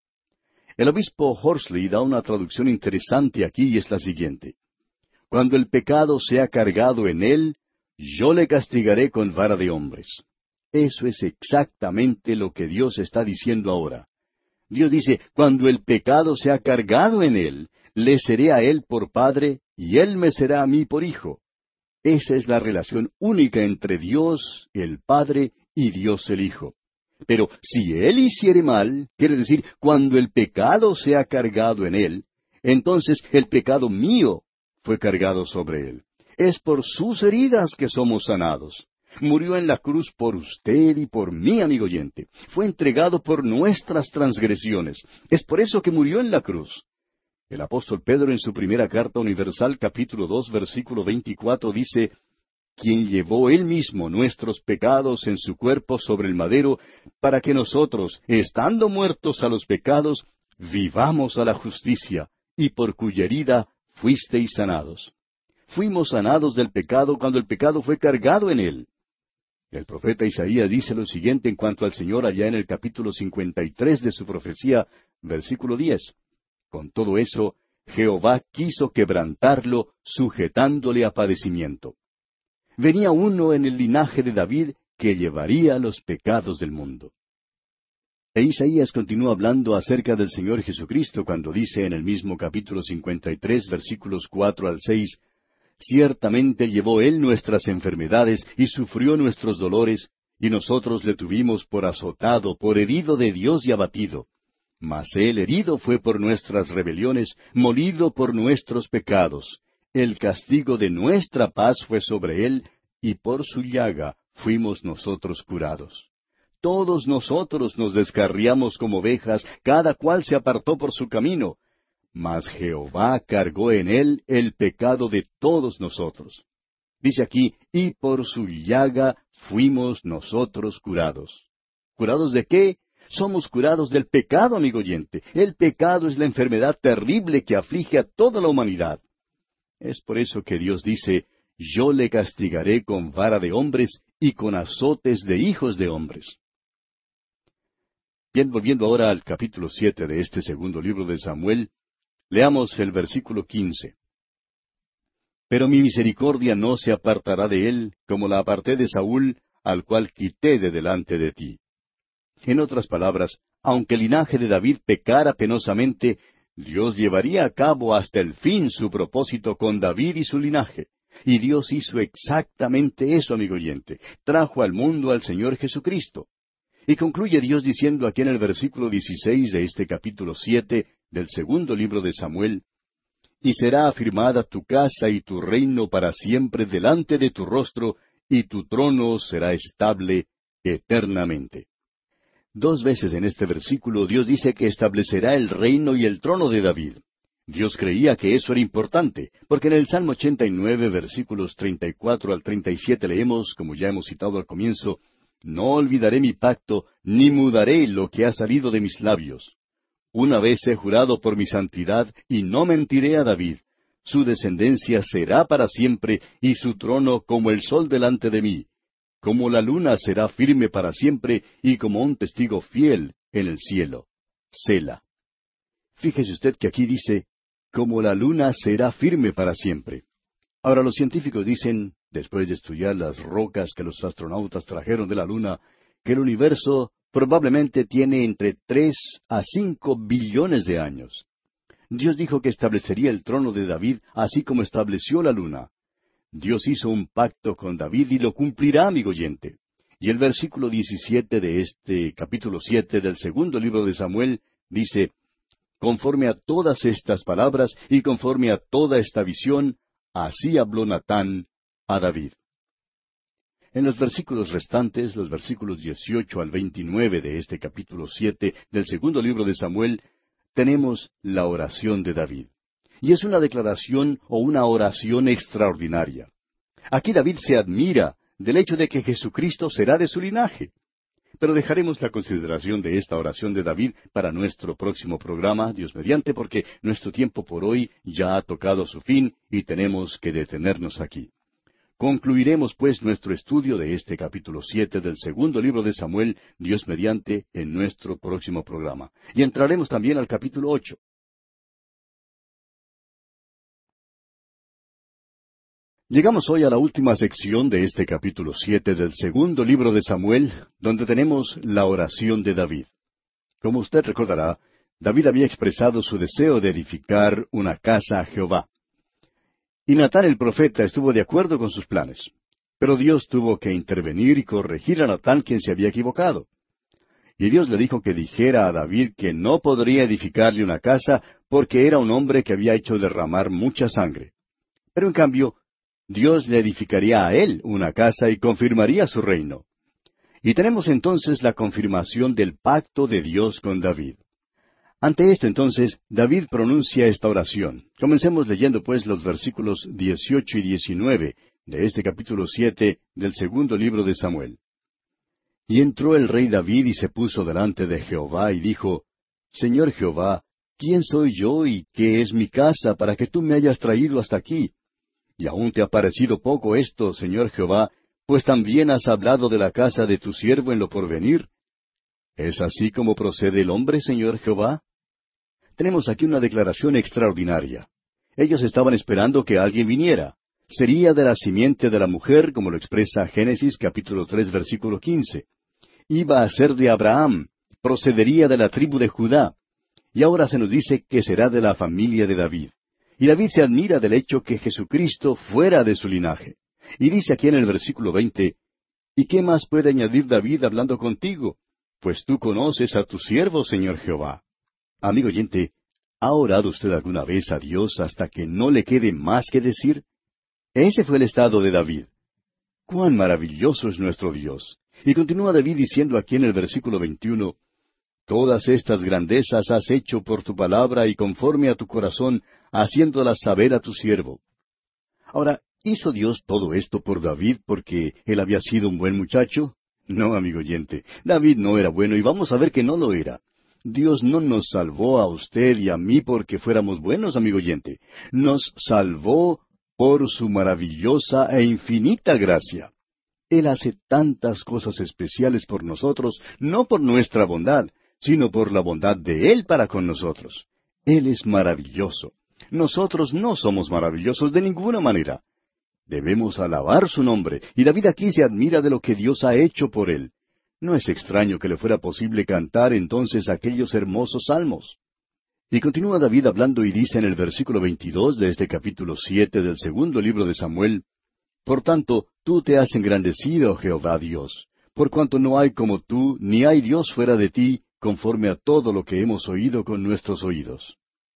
El obispo Horsley da una traducción interesante aquí y es la siguiente. Cuando el pecado sea cargado en él, yo le castigaré con vara de hombres. Eso es exactamente lo que Dios está diciendo ahora. Dios dice, cuando el pecado sea cargado en él, le seré a él por padre, y él me será a mí por hijo. Esa es la relación única entre Dios, el Padre, y Dios el Hijo. Pero si él hiciere mal, quiere decir, cuando el pecado sea cargado en él, entonces el pecado mío fue cargado sobre él. Es por sus heridas que somos sanados. Murió en la cruz por usted y por mí, amigo oyente. Fue entregado por nuestras transgresiones. Es por eso que murió en la cruz. El apóstol Pedro en su primera carta universal, capítulo dos, versículo veinticuatro, dice, quien llevó él mismo nuestros pecados en su cuerpo sobre el madero, para que nosotros, estando muertos a los pecados, vivamos a la justicia, y por cuya herida fuisteis sanados. Fuimos sanados del pecado cuando el pecado fue cargado en él. El profeta Isaías dice lo siguiente en cuanto al Señor allá en el capítulo cincuenta y tres de su profecía, versículo diez. Con todo eso, Jehová quiso quebrantarlo, sujetándole a padecimiento. Venía uno en el linaje de David que llevaría los pecados del mundo. E Isaías continúa hablando acerca del Señor Jesucristo cuando dice en el mismo capítulo cincuenta y tres, versículos cuatro al seis, Ciertamente llevó Él nuestras enfermedades y sufrió nuestros dolores, y nosotros le tuvimos por azotado, por herido de Dios y abatido. Mas Él herido fue por nuestras rebeliones, molido por nuestros pecados. El castigo de nuestra paz fue sobre Él, y por su llaga fuimos nosotros curados. Todos nosotros nos descarriamos como ovejas, cada cual se apartó por su camino. Mas Jehová cargó en Él el pecado de todos nosotros. Dice aquí, y por su llaga fuimos nosotros curados. ¿Curados de qué? Somos curados del pecado, amigo oyente. El pecado es la enfermedad terrible que aflige a toda la humanidad. Es por eso que Dios dice, yo le castigaré con vara de hombres y con azotes de hijos de hombres. Bien, volviendo ahora al capítulo siete de este segundo libro de Samuel, leamos el versículo quince. Pero mi misericordia no se apartará de él, como la aparté de Saúl, al cual quité de delante de ti. En otras palabras, aunque el linaje de David pecara penosamente, Dios llevaría a cabo hasta el fin su propósito con David y su linaje. Y Dios hizo exactamente eso, amigo oyente. Trajo al mundo al Señor Jesucristo. Y concluye Dios diciendo aquí en el versículo dieciséis de este capítulo siete del segundo libro de Samuel, Y será afirmada tu casa y tu reino para siempre delante de tu rostro, y tu trono será estable eternamente. Dos veces en este versículo Dios dice que establecerá el reino y el trono de David. Dios creía que eso era importante, porque en el Salmo ochenta y nueve, versículos treinta y cuatro al treinta y siete leemos, como ya hemos citado al comienzo, No olvidaré mi pacto, ni mudaré lo que ha salido de mis labios. Una vez he jurado por mi santidad, y no mentiré a David. Su descendencia será para siempre, y su trono como el sol delante de mí. Como la luna será firme para siempre, y como un testigo fiel en el cielo. Sela. Fíjese usted que aquí dice, como la luna será firme para siempre. Ahora los científicos dicen, después de estudiar las rocas que los astronautas trajeron de la Luna, que el universo probablemente tiene entre tres a cinco billones de años. Dios dijo que establecería el trono de David así como estableció la luna. Dios hizo un pacto con David y lo cumplirá, amigo oyente. Y el versículo diecisiete de este capítulo siete del segundo libro de Samuel dice, conforme a todas estas palabras y conforme a toda esta visión, así habló Natán a David. En los versículos restantes, los versículos dieciocho al veintinueve de este capítulo siete del segundo libro de Samuel, tenemos la oración de David. Y es una declaración o una oración extraordinaria. Aquí David se admira del hecho de que Jesucristo será de su linaje. Pero dejaremos la consideración de esta oración de David para nuestro próximo programa, Dios mediante, porque nuestro tiempo por hoy ya ha tocado su fin y tenemos que detenernos aquí. Concluiremos pues nuestro estudio de este capítulo siete del segundo libro de Samuel, Dios mediante, en nuestro próximo programa. Y entraremos también al capítulo ocho. Llegamos hoy a la última sección de este capítulo siete del segundo libro de Samuel, donde tenemos la oración de David. Como usted recordará, David había expresado su deseo de edificar una casa a Jehová. Y Natán el profeta estuvo de acuerdo con sus planes. Pero Dios tuvo que intervenir y corregir a Natán, quien se había equivocado. Y Dios le dijo que dijera a David que no podría edificarle una casa porque era un hombre que había hecho derramar mucha sangre. Pero en cambio, Dios le edificaría a él una casa y confirmaría su reino. Y tenemos entonces la confirmación del pacto de Dios con David. Ante esto entonces, David pronuncia esta oración. Comencemos leyendo pues los versículos dieciocho y diecinueve de este capítulo siete del segundo libro de Samuel. Y entró el rey David y se puso delante de Jehová y dijo, Señor Jehová, ¿quién soy yo y qué es mi casa para que tú me hayas traído hasta aquí? Y aún te ha parecido poco esto, Señor Jehová, pues también has hablado de la casa de tu siervo en lo porvenir. ¿Es así como procede el hombre, Señor Jehová? Tenemos aquí una declaración extraordinaria. Ellos estaban esperando que alguien viniera. Sería de la simiente de la mujer, como lo expresa Génesis capítulo tres versículo quince. Iba a ser de Abraham, procedería de la tribu de Judá. Y ahora se nos dice que será de la familia de David. Y David se admira del hecho que Jesucristo fuera de su linaje. Y dice aquí en el versículo veinte, ¿y qué más puede añadir David hablando contigo? Pues tú conoces a tu siervo, Señor Jehová. Amigo oyente, ¿ha orado usted alguna vez a Dios hasta que no le quede más que decir? Ese fue el estado de David. ¡Cuán maravilloso es nuestro Dios! Y continúa David diciendo aquí en el versículo veintiuno, Todas estas grandezas has hecho por tu palabra y conforme a tu corazón, haciéndolas saber a tu siervo. Ahora, ¿hizo Dios todo esto por David porque él había sido un buen muchacho? No, amigo oyente, David no era bueno y vamos a ver que no lo era. Dios no nos salvó a usted y a mí porque fuéramos buenos, amigo oyente. Nos salvó por su maravillosa e infinita gracia. Él hace tantas cosas especiales por nosotros, no por nuestra bondad, sino por la bondad de Él para con nosotros. Él es maravilloso. Nosotros no somos maravillosos de ninguna manera. Debemos alabar su nombre, y David aquí se admira de lo que Dios ha hecho por él. No es extraño que le fuera posible cantar entonces aquellos hermosos salmos. Y continúa David hablando y dice en el versículo veintidós de este capítulo siete del segundo libro de Samuel, Por tanto, tú te has engrandecido, Jehová Dios, por cuanto no hay como tú, ni hay Dios fuera de ti, conforme a todo lo que hemos oído con nuestros oídos.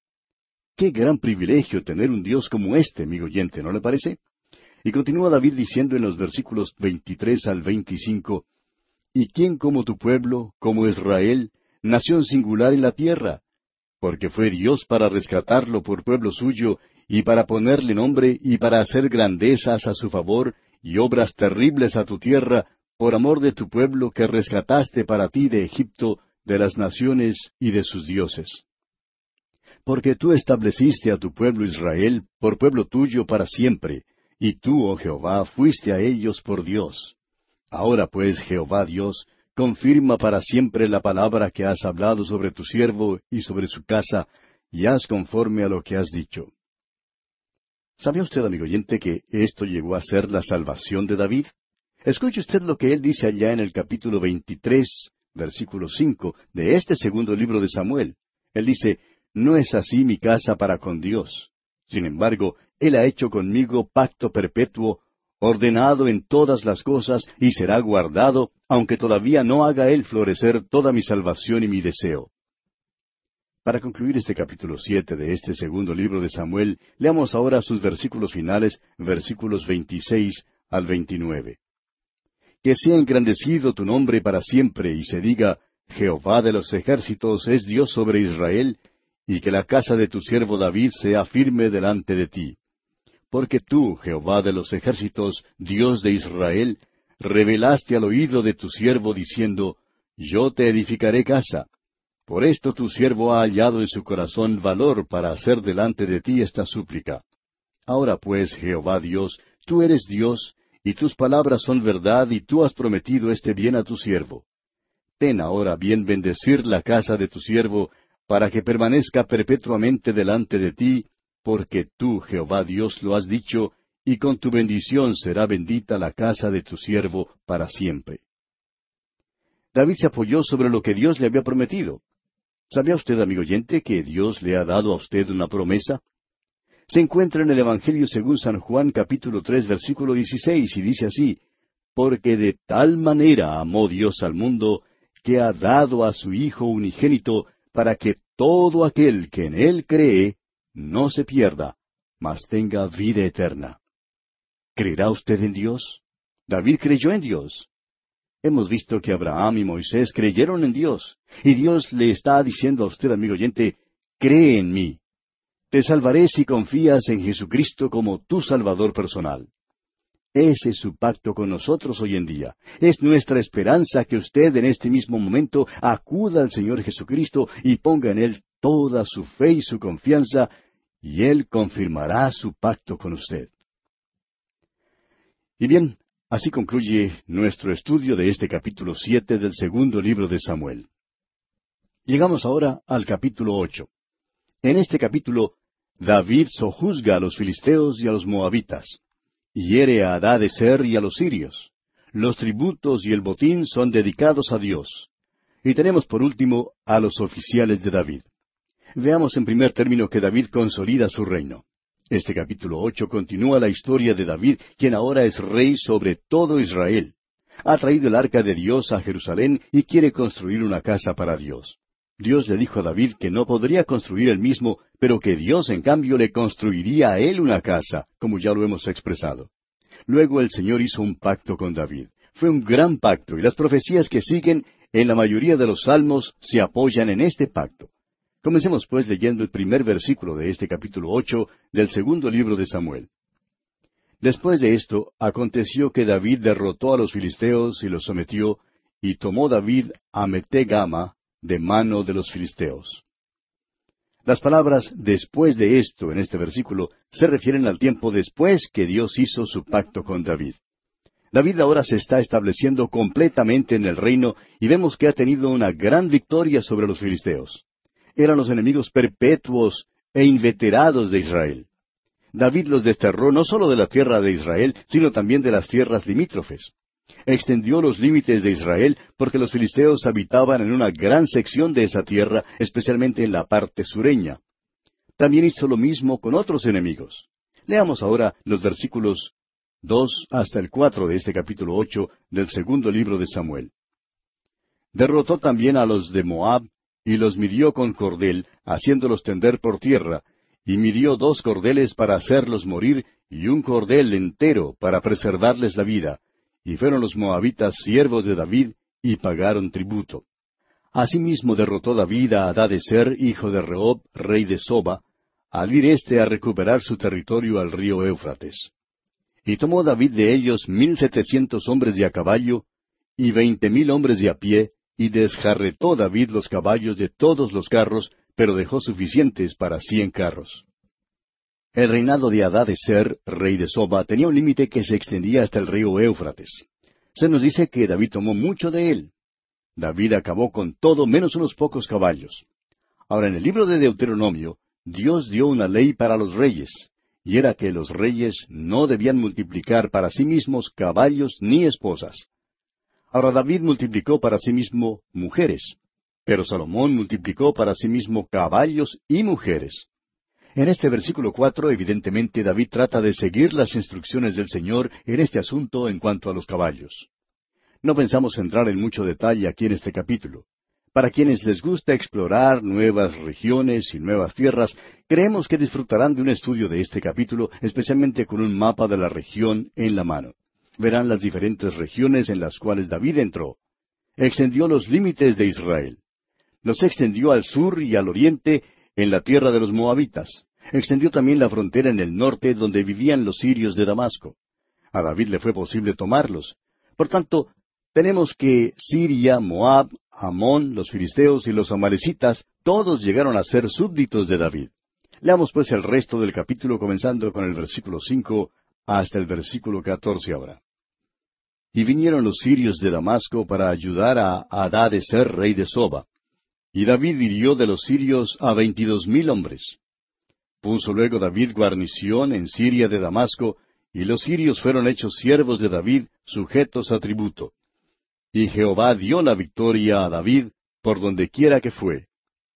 Qué gran privilegio tener un Dios como este, amigo oyente, ¿no le parece? Y continúa David diciendo en los versículos veintitrés al veinticinco, ¿Y quién como tu pueblo, como Israel, nación singular en la tierra? Porque fue Dios para rescatarlo por pueblo suyo, y para ponerle nombre, y para hacer grandezas a su favor, y obras terribles a tu tierra, por amor de tu pueblo que rescataste para ti de Egipto, de las naciones y de sus dioses. Porque tú estableciste a tu pueblo Israel por pueblo tuyo para siempre, y tú, oh Jehová, fuiste a ellos por Dios. Ahora pues, Jehová Dios, confirma para siempre la palabra que has hablado sobre tu siervo y sobre su casa, y haz conforme a lo que has dicho. ¿Sabe usted, amigo oyente, que esto llegó a ser la salvación de David? Escuche usted lo que él dice allá en el capítulo veintitrés, versículo cinco, de este segundo libro de Samuel. Él dice, «No es así mi casa para con Dios. Sin embargo, Él ha hecho conmigo pacto perpetuo, ordenado en todas las cosas, y será guardado, aunque todavía no haga Él florecer toda mi salvación y mi deseo». Para concluir este capítulo siete de este segundo libro de Samuel, leamos ahora sus versículos finales, versículos veintiséis al veintinueve. «Que sea engrandecido tu nombre para siempre, y se diga, Jehová de los ejércitos es Dios sobre Israel, y que la casa de tu siervo David sea firme delante de ti. Porque tú, Jehová de los ejércitos, Dios de Israel, revelaste al oído de tu siervo diciendo, Yo te edificaré casa. Por esto tu siervo ha hallado en su corazón valor para hacer delante de ti esta súplica. Ahora pues, Jehová Dios, tú eres Dios, y tus palabras son verdad, y tú has prometido este bien a tu siervo. Ten ahora bien bendecir la casa de tu siervo, para que permanezca perpetuamente delante de ti, porque tú, Jehová Dios, lo has dicho, y con tu bendición será bendita la casa de tu siervo para siempre. David se apoyó sobre lo que Dios le había prometido. ¿Sabía usted, amigo oyente, que Dios le ha dado a usted una promesa? Se encuentra en el Evangelio según San Juan capítulo tres versículo dieciséis y dice así, «Porque de tal manera amó Dios al mundo, que ha dado a su Hijo unigénito, para que todo aquel que en Él cree no se pierda, mas tenga vida eterna». ¿Creerá usted en Dios? David creyó en Dios. Hemos visto que Abraham y Moisés creyeron en Dios, y Dios le está diciendo a usted, amigo oyente, «Cree en mí. Te salvaré si confías en Jesucristo como tu Salvador personal». Ese es su pacto con nosotros hoy en día. Es nuestra esperanza que usted en este mismo momento acuda al Señor Jesucristo y ponga en Él toda su fe y su confianza, y Él confirmará su pacto con usted. Y bien, así concluye nuestro estudio de este capítulo siete del segundo libro de Samuel. Llegamos ahora al capítulo ocho. En este capítulo, David sojuzga a los filisteos y a los moabitas. Hiere a Hadadezer y a los sirios. Los tributos y el botín son dedicados a Dios. Y tenemos por último a los oficiales de David. Veamos en primer término que David consolida su reino. Este capítulo ocho continúa la historia de David, quien ahora es rey sobre todo Israel. Ha traído el arca de Dios a Jerusalén y quiere construir una casa para Dios. Dios le dijo a David que no podría construir él mismo, pero que Dios en cambio le construiría a él una casa, como ya lo hemos expresado. Luego el Señor hizo un pacto con David. Fue un gran pacto, y las profecías que siguen en la mayoría de los salmos se apoyan en este pacto. Comencemos pues leyendo el primer versículo de este capítulo ocho del segundo libro de Samuel. Después de esto, aconteció que David derrotó a los filisteos y los sometió, y tomó David a Metegama de mano de los filisteos. Las palabras «después de esto» en este versículo se refieren al tiempo después que Dios hizo su pacto con David. David ahora se está estableciendo completamente en el reino y vemos que ha tenido una gran victoria sobre los filisteos. Eran los enemigos perpetuos e inveterados de Israel. David los desterró no solo de la tierra de Israel, sino también de las tierras limítrofes. Extendió los límites de Israel porque los filisteos habitaban en una gran sección de esa tierra, especialmente en la parte sureña. También hizo lo mismo con otros enemigos. Leamos ahora los versículos dos hasta el cuatro de este capítulo ocho del segundo libro de Samuel. Derrotó también a los de Moab, y los midió con cordel, haciéndolos tender por tierra, y midió dos cordeles para hacerlos morir, y un cordel entero para preservarles la vida. Y fueron los moabitas siervos de David, y pagaron tributo. Asimismo derrotó David a Hadadezer, hijo de Rehob, rey de Soba, al ir éste a recuperar su territorio al río Éufrates. Y tomó David de ellos mil setecientos hombres de a caballo, y veinte mil hombres de a pie, y desjarretó David los caballos de todos los carros, pero dejó suficientes para cien carros. El reinado de Hadadezer, rey de Soba, tenía un límite que se extendía hasta el río Éufrates. Se nos dice que David tomó mucho de él. David acabó con todo menos unos pocos caballos. Ahora, en el libro de Deuteronomio, Dios dio una ley para los reyes, y era que los reyes no debían multiplicar para sí mismos caballos ni esposas. Ahora David multiplicó para sí mismo mujeres, pero Salomón multiplicó para sí mismo caballos y mujeres. En este versículo cuatro, evidentemente, David trata de seguir las instrucciones del Señor en este asunto en cuanto a los caballos. No pensamos entrar en mucho detalle aquí en este capítulo. Para quienes les gusta explorar nuevas regiones y nuevas tierras, creemos que disfrutarán de un estudio de este capítulo, especialmente con un mapa de la región en la mano. Verán las diferentes regiones en las cuales David entró. Extendió los límites de Israel. Los extendió al sur y al oriente en la tierra de los moabitas. Extendió también la frontera en el norte donde vivían los sirios de Damasco. A David le fue posible tomarlos. Por tanto, tenemos que Siria, Moab, Amón, los filisteos y los amalecitas, todos llegaron a ser súbditos de David. Leamos pues el resto del capítulo comenzando con el versículo cinco hasta el versículo catorce ahora. Y vinieron los sirios de Damasco para ayudar a Hadadezer, rey de Soba. Y David hirió de los sirios a veintidós mil hombres. Puso luego David guarnición en Siria de Damasco, y los sirios fueron hechos siervos de David, sujetos a tributo. Y Jehová dio la victoria a David por donde quiera que fue.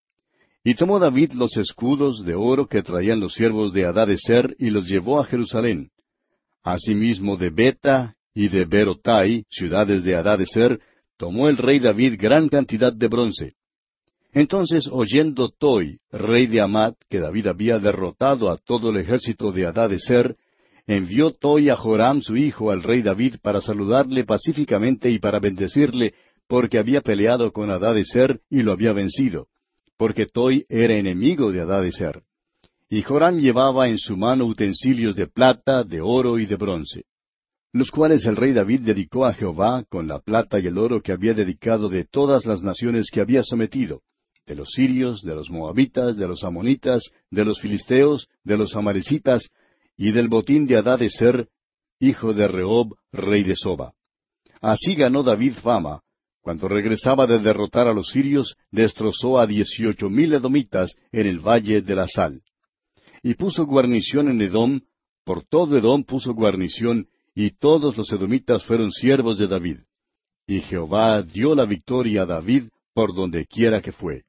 Y tomó David los escudos de oro que traían los siervos de Hadadezer y los llevó a Jerusalén. Asimismo de Beta y de Berotai, ciudades de Hadadezer, tomó el rey David gran cantidad de bronce. Entonces, oyendo Toi, rey de Amat, que David había derrotado a todo el ejército de Hadadezer, envió Toi a Joram su hijo al rey David para saludarle pacíficamente y para bendecirle, porque había peleado con Hadadezer y lo había vencido, porque Toi era enemigo de Hadadezer. Y Joram llevaba en su mano utensilios de plata, de oro y de bronce, los cuales el rey David dedicó a Jehová con la plata y el oro que había dedicado de todas las naciones que había sometido, de los sirios, de los moabitas, de los amonitas, de los filisteos, de los amalecitas, y del botín de Hadadezer, hijo de Rehob, rey de Soba. Así ganó David fama. Cuando regresaba de derrotar a los sirios, destrozó a dieciocho mil edomitas en el valle de la Sal. Y puso guarnición en Edom, por todo Edom puso guarnición, y todos los edomitas fueron siervos de David. Y Jehová dio la victoria a David por donde quiera que fue.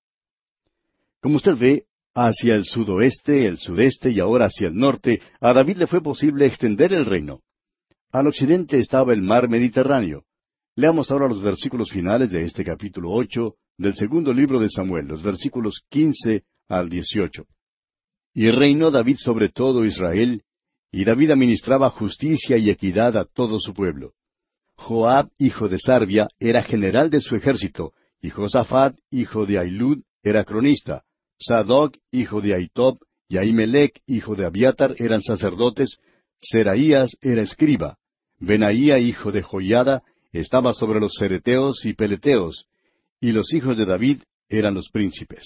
Como usted ve, hacia el sudoeste, el sudeste y ahora hacia el norte, a David le fue posible extender el reino. Al occidente estaba el mar Mediterráneo. Leamos ahora los versículos finales de este capítulo ocho del segundo libro de Samuel, los versículos quince al dieciocho. Y reinó David sobre todo Israel, y David administraba justicia y equidad a todo su pueblo. Joab, hijo de Sarvia, era general de su ejército, y Josafat, hijo de Ahilud, era cronista. Sadoc, hijo de Ahitob, y Ahimelech, hijo de Abiatar, eran sacerdotes. Seraías era escriba. Benaía, hijo de Joiada, estaba sobre los cereteos y peleteos, y los hijos de David eran los príncipes.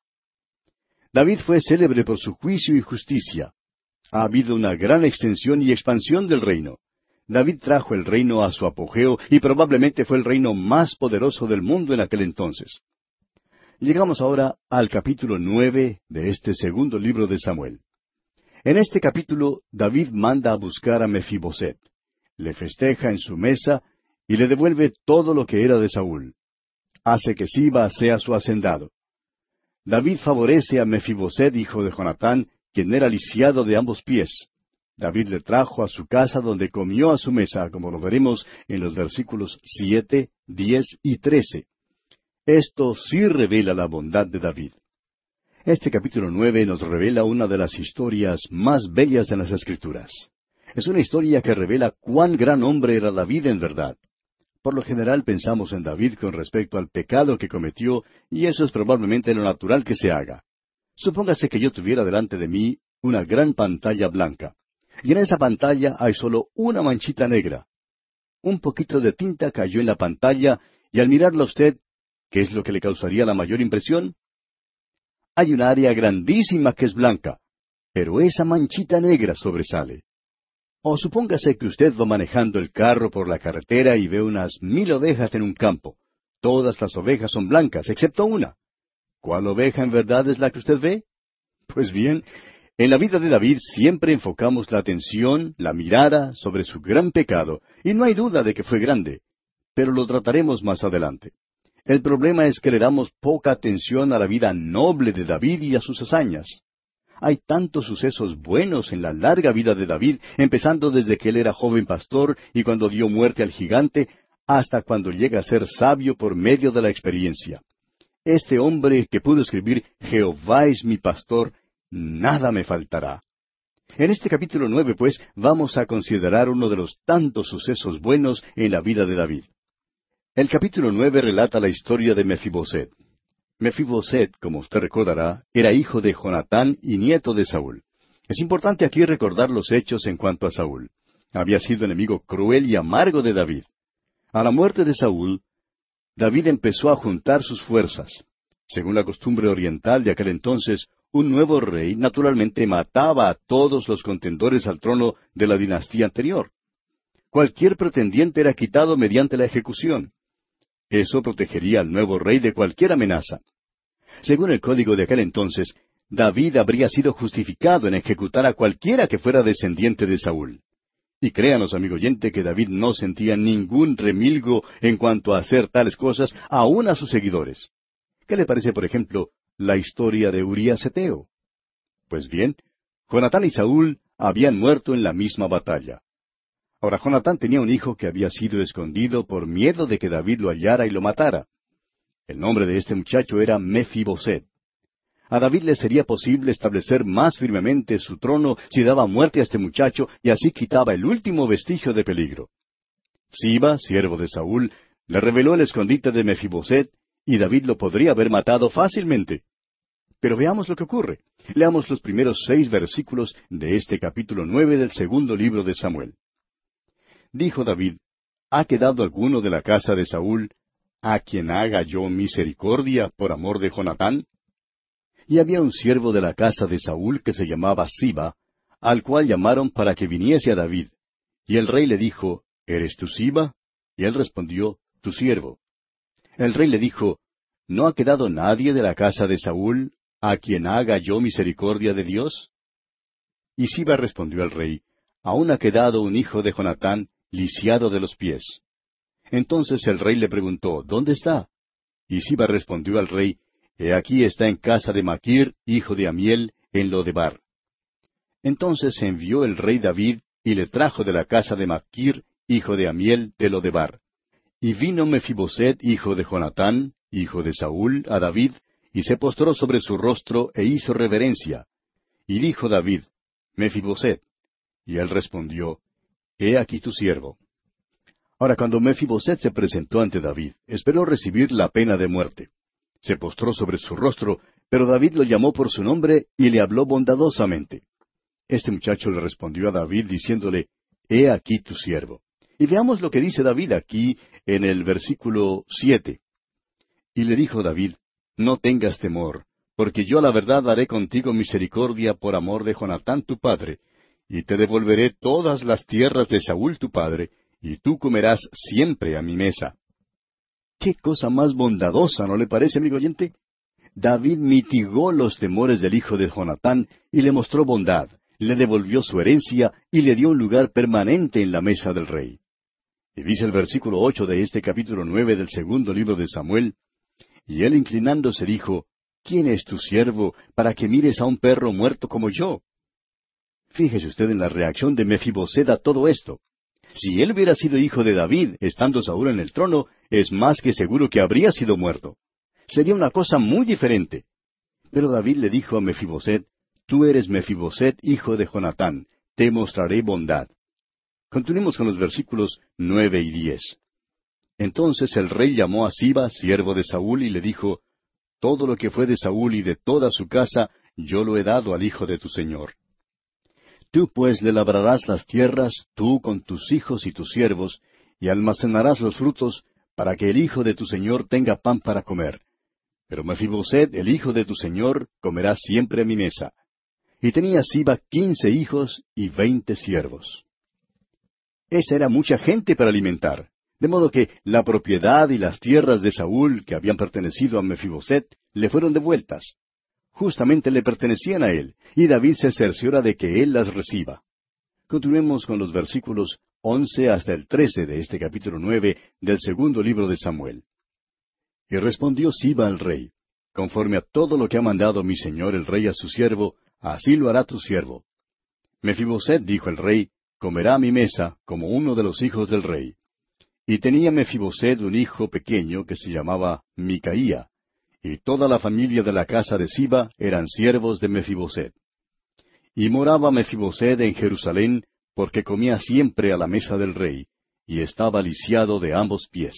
David fue célebre por su juicio y justicia. Ha habido una gran extensión y expansión del reino. David trajo el reino a su apogeo y probablemente fue el reino más poderoso del mundo en aquel entonces. Llegamos ahora al capítulo nueve de este segundo libro de Samuel. En este capítulo, David manda a buscar a Mefiboset. Le festeja en su mesa y le devuelve todo lo que era de Saúl. Hace que Siba sea su hacendado. David favorece a Mefiboset, hijo de Jonatán, quien era lisiado de ambos pies. David le trajo a su casa donde comió a su mesa, como lo veremos en los versículos siete, diez y trece. Esto sí revela la bondad de David. Este capítulo nueve nos revela una de las historias más bellas de las Escrituras. Es una historia que revela cuán gran hombre era David en verdad. Por lo general pensamos en David con respecto al pecado que cometió, y eso es probablemente lo natural que se haga. Supóngase que yo tuviera delante de mí una gran pantalla blanca, y en esa pantalla hay solo una manchita negra. Un poquito de tinta cayó en la pantalla, y al mirarla usted, ¿qué es lo que le causaría la mayor impresión? Hay una área grandísima que es blanca, pero esa manchita negra sobresale. O supóngase que usted va manejando el carro por la carretera y ve unas mil ovejas en un campo. Todas las ovejas son blancas, excepto una. ¿Cuál oveja en verdad es la que usted ve? Pues bien, En la vida de David siempre enfocamos la atención, la mirada, sobre su gran pecado, y no hay duda de que fue grande, pero lo trataremos más adelante. El problema es que le damos poca atención a la vida noble de David y a sus hazañas. Hay tantos sucesos buenos en la larga vida de David, empezando desde que él era joven pastor y cuando dio muerte al gigante, hasta cuando llega a ser sabio por medio de la experiencia. Este hombre que pudo escribir Jehová es mi pastor, nada me faltará. En este capítulo nueve, pues, vamos a considerar uno de los tantos sucesos buenos en la vida de David. El capítulo nueve relata la historia de Mefiboset. Mefiboset, como usted recordará, era hijo de Jonatán y nieto de Saúl. Es importante aquí recordar los hechos en cuanto a Saúl. Había sido enemigo cruel y amargo de David. A la muerte de Saúl, David empezó a juntar sus fuerzas. Según la costumbre oriental de aquel entonces, un nuevo rey naturalmente mataba a todos los contendores al trono de la dinastía anterior. Cualquier pretendiente era quitado mediante la ejecución. Eso protegería al nuevo rey de cualquier amenaza. Según el código de aquel entonces, David habría sido justificado en ejecutar a cualquiera que fuera descendiente de Saúl. Y créanos, amigo oyente, que David no sentía ningún remilgo en cuanto a hacer tales cosas aún a sus seguidores. ¿Qué le parece, por ejemplo, la historia de Urías Eteo? Pues bien, Jonatán y Saúl habían muerto en la misma batalla. Ahora, Jonatán tenía un hijo que había sido escondido por miedo de que David lo hallara y lo matara. El nombre de este muchacho era Mefiboset. A David le sería posible establecer más firmemente su trono si daba muerte a este muchacho y así quitaba el último vestigio de peligro. Siba, siervo de Saúl, le reveló el escondite de Mefiboset y David lo podría haber matado fácilmente. Pero veamos lo que ocurre. Leamos los primeros seis versículos de este capítulo nueve del segundo libro de Samuel. Dijo David, ¿ha quedado alguno de la casa de Saúl, a quien haga yo misericordia por amor de Jonatán? Y había un siervo de la casa de Saúl que se llamaba Siba, al cual llamaron para que viniese a David. Y el rey le dijo, ¿eres tú Siba? Y él respondió, tu siervo. El rey le dijo, ¿no ha quedado nadie de la casa de Saúl, a quien haga yo misericordia de Dios? Y Siba respondió al rey, aún ha quedado un hijo de Jonatán, lisiado de los pies. Entonces el rey le preguntó, ¿dónde está? Y Siba respondió al rey, He aquí está en casa de Maquir, hijo de Amiel, en Lodebar. Entonces envió el rey David, y le trajo de la casa de Maquir, hijo de Amiel, de Lodebar. Y vino Mefiboset, hijo de Jonatán, hijo de Saúl, a David, y se postró sobre su rostro, e hizo reverencia. Y dijo David, Mefiboset. Y él respondió, He aquí tu siervo. Ahora, cuando Mefiboset se presentó ante David, esperó recibir la pena de muerte. Se postró sobre su rostro, pero David lo llamó por su nombre y le habló bondadosamente. Este muchacho le respondió a David diciéndole, He aquí tu siervo. Y veamos lo que dice David aquí en el versículo siete. Y le dijo David, No tengas temor, porque yo la verdad haré contigo misericordia por amor de Jonatán tu padre, y te devolveré todas las tierras de Saúl tu padre, y tú comerás siempre a mi mesa. ¡Qué cosa más bondadosa! ¿No le parece, amigo oyente? David mitigó los temores del hijo de Jonatán y le mostró bondad, le devolvió su herencia y le dio un lugar permanente en la mesa del rey. Y dice el versículo ocho de este capítulo nueve del segundo libro de Samuel, Y él inclinándose dijo, ¿Quién es tu siervo para que mires a un perro muerto como yo? Fíjese usted en la reacción de Mefiboset a todo esto. Si él hubiera sido hijo de David, estando Saúl en el trono, es más que seguro que habría sido muerto. Sería una cosa muy diferente. Pero David le dijo a Mefiboset, Tú eres Mefiboset, hijo de Jonatán, te mostraré bondad. Continuemos con los versículos nueve y diez. Entonces el rey llamó a Siba, siervo de Saúl, y le dijo, Todo lo que fue de Saúl y de toda su casa, yo lo he dado al hijo de tu señor. Tú pues le labrarás las tierras, tú con tus hijos y tus siervos, y almacenarás los frutos, para que el hijo de tu señor tenga pan para comer. Pero Mefiboset, el hijo de tu señor, comerá siempre a mi mesa. Y tenía Siba quince hijos y veinte siervos. Esa era mucha gente para alimentar, de modo que la propiedad y las tierras de Saúl, que habían pertenecido a Mefiboset, le fueron devueltas. Justamente le pertenecían a él, y David se cerciora de que él las reciba. Continuemos con los versículos once hasta el trece de este capítulo nueve del segundo libro de Samuel. Y respondió Siba al rey: Conforme a todo lo que ha mandado mi señor el rey a su siervo, así lo hará tu siervo. Mefiboset, dijo el rey, comerá a mi mesa como uno de los hijos del rey. Y tenía Mefiboset un hijo pequeño que se llamaba Micaía, y toda la familia de la casa de Siba eran siervos de Mefiboset. Y moraba Mefiboset en Jerusalén, porque comía siempre a la mesa del rey, y estaba lisiado de ambos pies.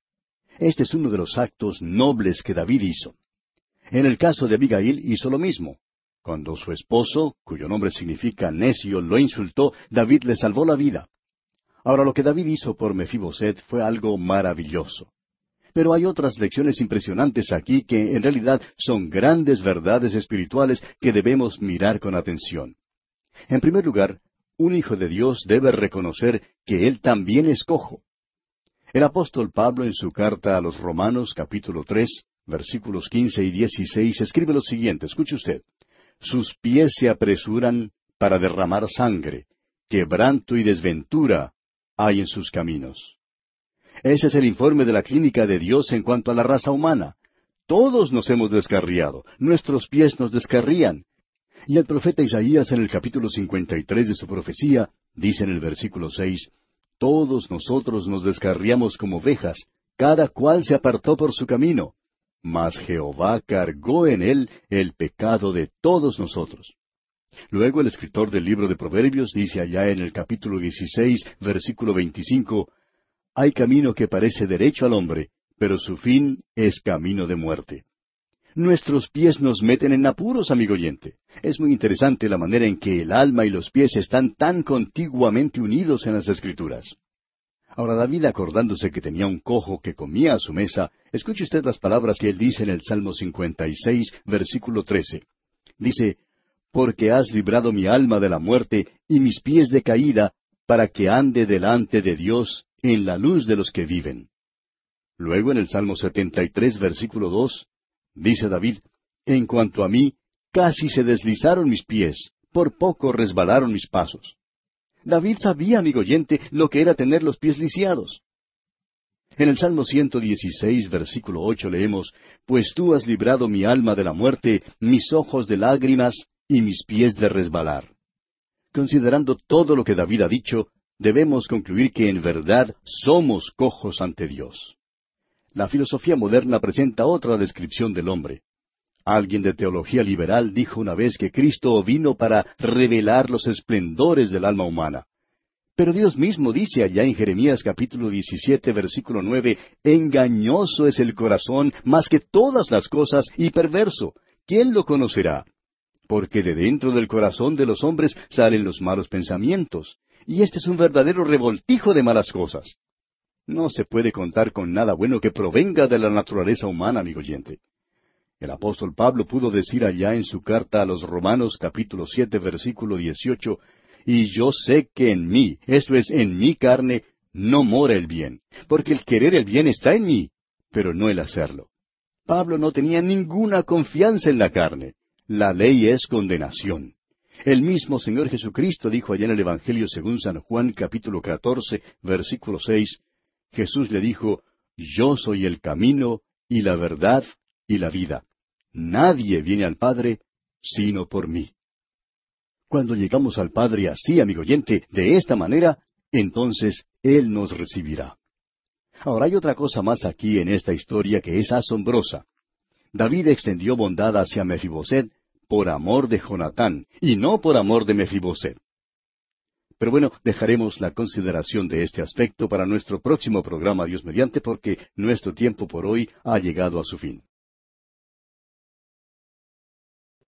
Este es uno de los actos nobles que David hizo. En el caso de Abigail hizo lo mismo. Cuando su esposo, cuyo nombre significa necio, lo insultó, David le salvó la vida. Ahora, lo que David hizo por Mefiboset fue algo maravilloso. Pero hay otras lecciones impresionantes aquí que en realidad son grandes verdades espirituales que debemos mirar con atención. En primer lugar, un hijo de Dios debe reconocer que él también es cojo. El apóstol Pablo en su carta a los Romanos capítulo tres, versículos quince y dieciséis escribe lo siguiente, escuche usted: Sus pies se apresuran para derramar sangre, quebranto y desventura hay en sus caminos. Ese es el informe de la clínica de Dios en cuanto a la raza humana. Todos nos hemos descarriado, nuestros pies nos descarrían. Y el profeta Isaías en el capítulo cincuenta y tres de su profecía dice en el versículo seis: Todos nosotros nos descarriamos como ovejas, cada cual se apartó por su camino, mas Jehová cargó en él el pecado de todos nosotros. Luego el escritor del libro de Proverbios dice allá en el capítulo dieciséis, versículo veinticinco: Hay camino que parece derecho al hombre, pero su fin es camino de muerte. Nuestros pies nos meten en apuros, amigo oyente. Es muy interesante la manera en que el alma y los pies están tan contiguamente unidos en las Escrituras. Ahora David, acordándose que tenía un cojo que comía a su mesa, escuche usted las palabras que él dice en el Salmo cincuenta y seis, versículo trece. Dice: Porque has librado mi alma de la muerte y mis pies de caída, para que ande delante de Dios en la luz de los que viven. Luego en el Salmo setenta y tres, versículo dos, dice David: En cuanto a mí, casi se deslizaron mis pies, por poco resbalaron mis pasos. David sabía, amigo oyente, lo que era tener los pies lisiados. En el Salmo ciento dieciséis, versículo ocho leemos: Pues tú has librado mi alma de la muerte, mis ojos de lágrimas y mis pies de resbalar. Considerando todo lo que David ha dicho, debemos concluir que en verdad somos cojos ante Dios. La filosofía moderna presenta otra descripción del hombre. Alguien de teología liberal dijo una vez que Cristo vino para revelar los esplendores del alma humana. Pero Dios mismo dice allá en Jeremías capítulo diecisiete, versículo nueve, Engañoso es el corazón más que todas las cosas y perverso. ¿Quién lo conocerá? Porque de dentro del corazón de los hombres salen los malos pensamientos, y este es un verdadero revoltijo de malas cosas. No se puede contar con nada bueno que provenga de la naturaleza humana, amigo oyente. El apóstol Pablo pudo decir allá en su carta a los Romanos capítulo siete, versículo dieciocho, Y yo sé que en mí, esto es, en mi carne, no mora el bien, porque el querer el bien está en mí, pero no el hacerlo. Pablo no tenía ninguna confianza en la carne. La ley es condenación. El mismo Señor Jesucristo dijo allá en el Evangelio según San Juan capítulo catorce, versículo seis, Jesús le dijo: Yo soy el camino y la verdad y la vida. Nadie viene al Padre sino por mí. Cuando llegamos al Padre así, amigo oyente, de esta manera, entonces Él nos recibirá. Ahora hay otra cosa más aquí en esta historia que es asombrosa. David extendió bondad hacia Mefiboset por amor de Jonatán, y no por amor de Mefiboset. Pero bueno, dejaremos la consideración de este aspecto para nuestro próximo programa, Dios mediante, porque nuestro tiempo por hoy ha llegado a su fin.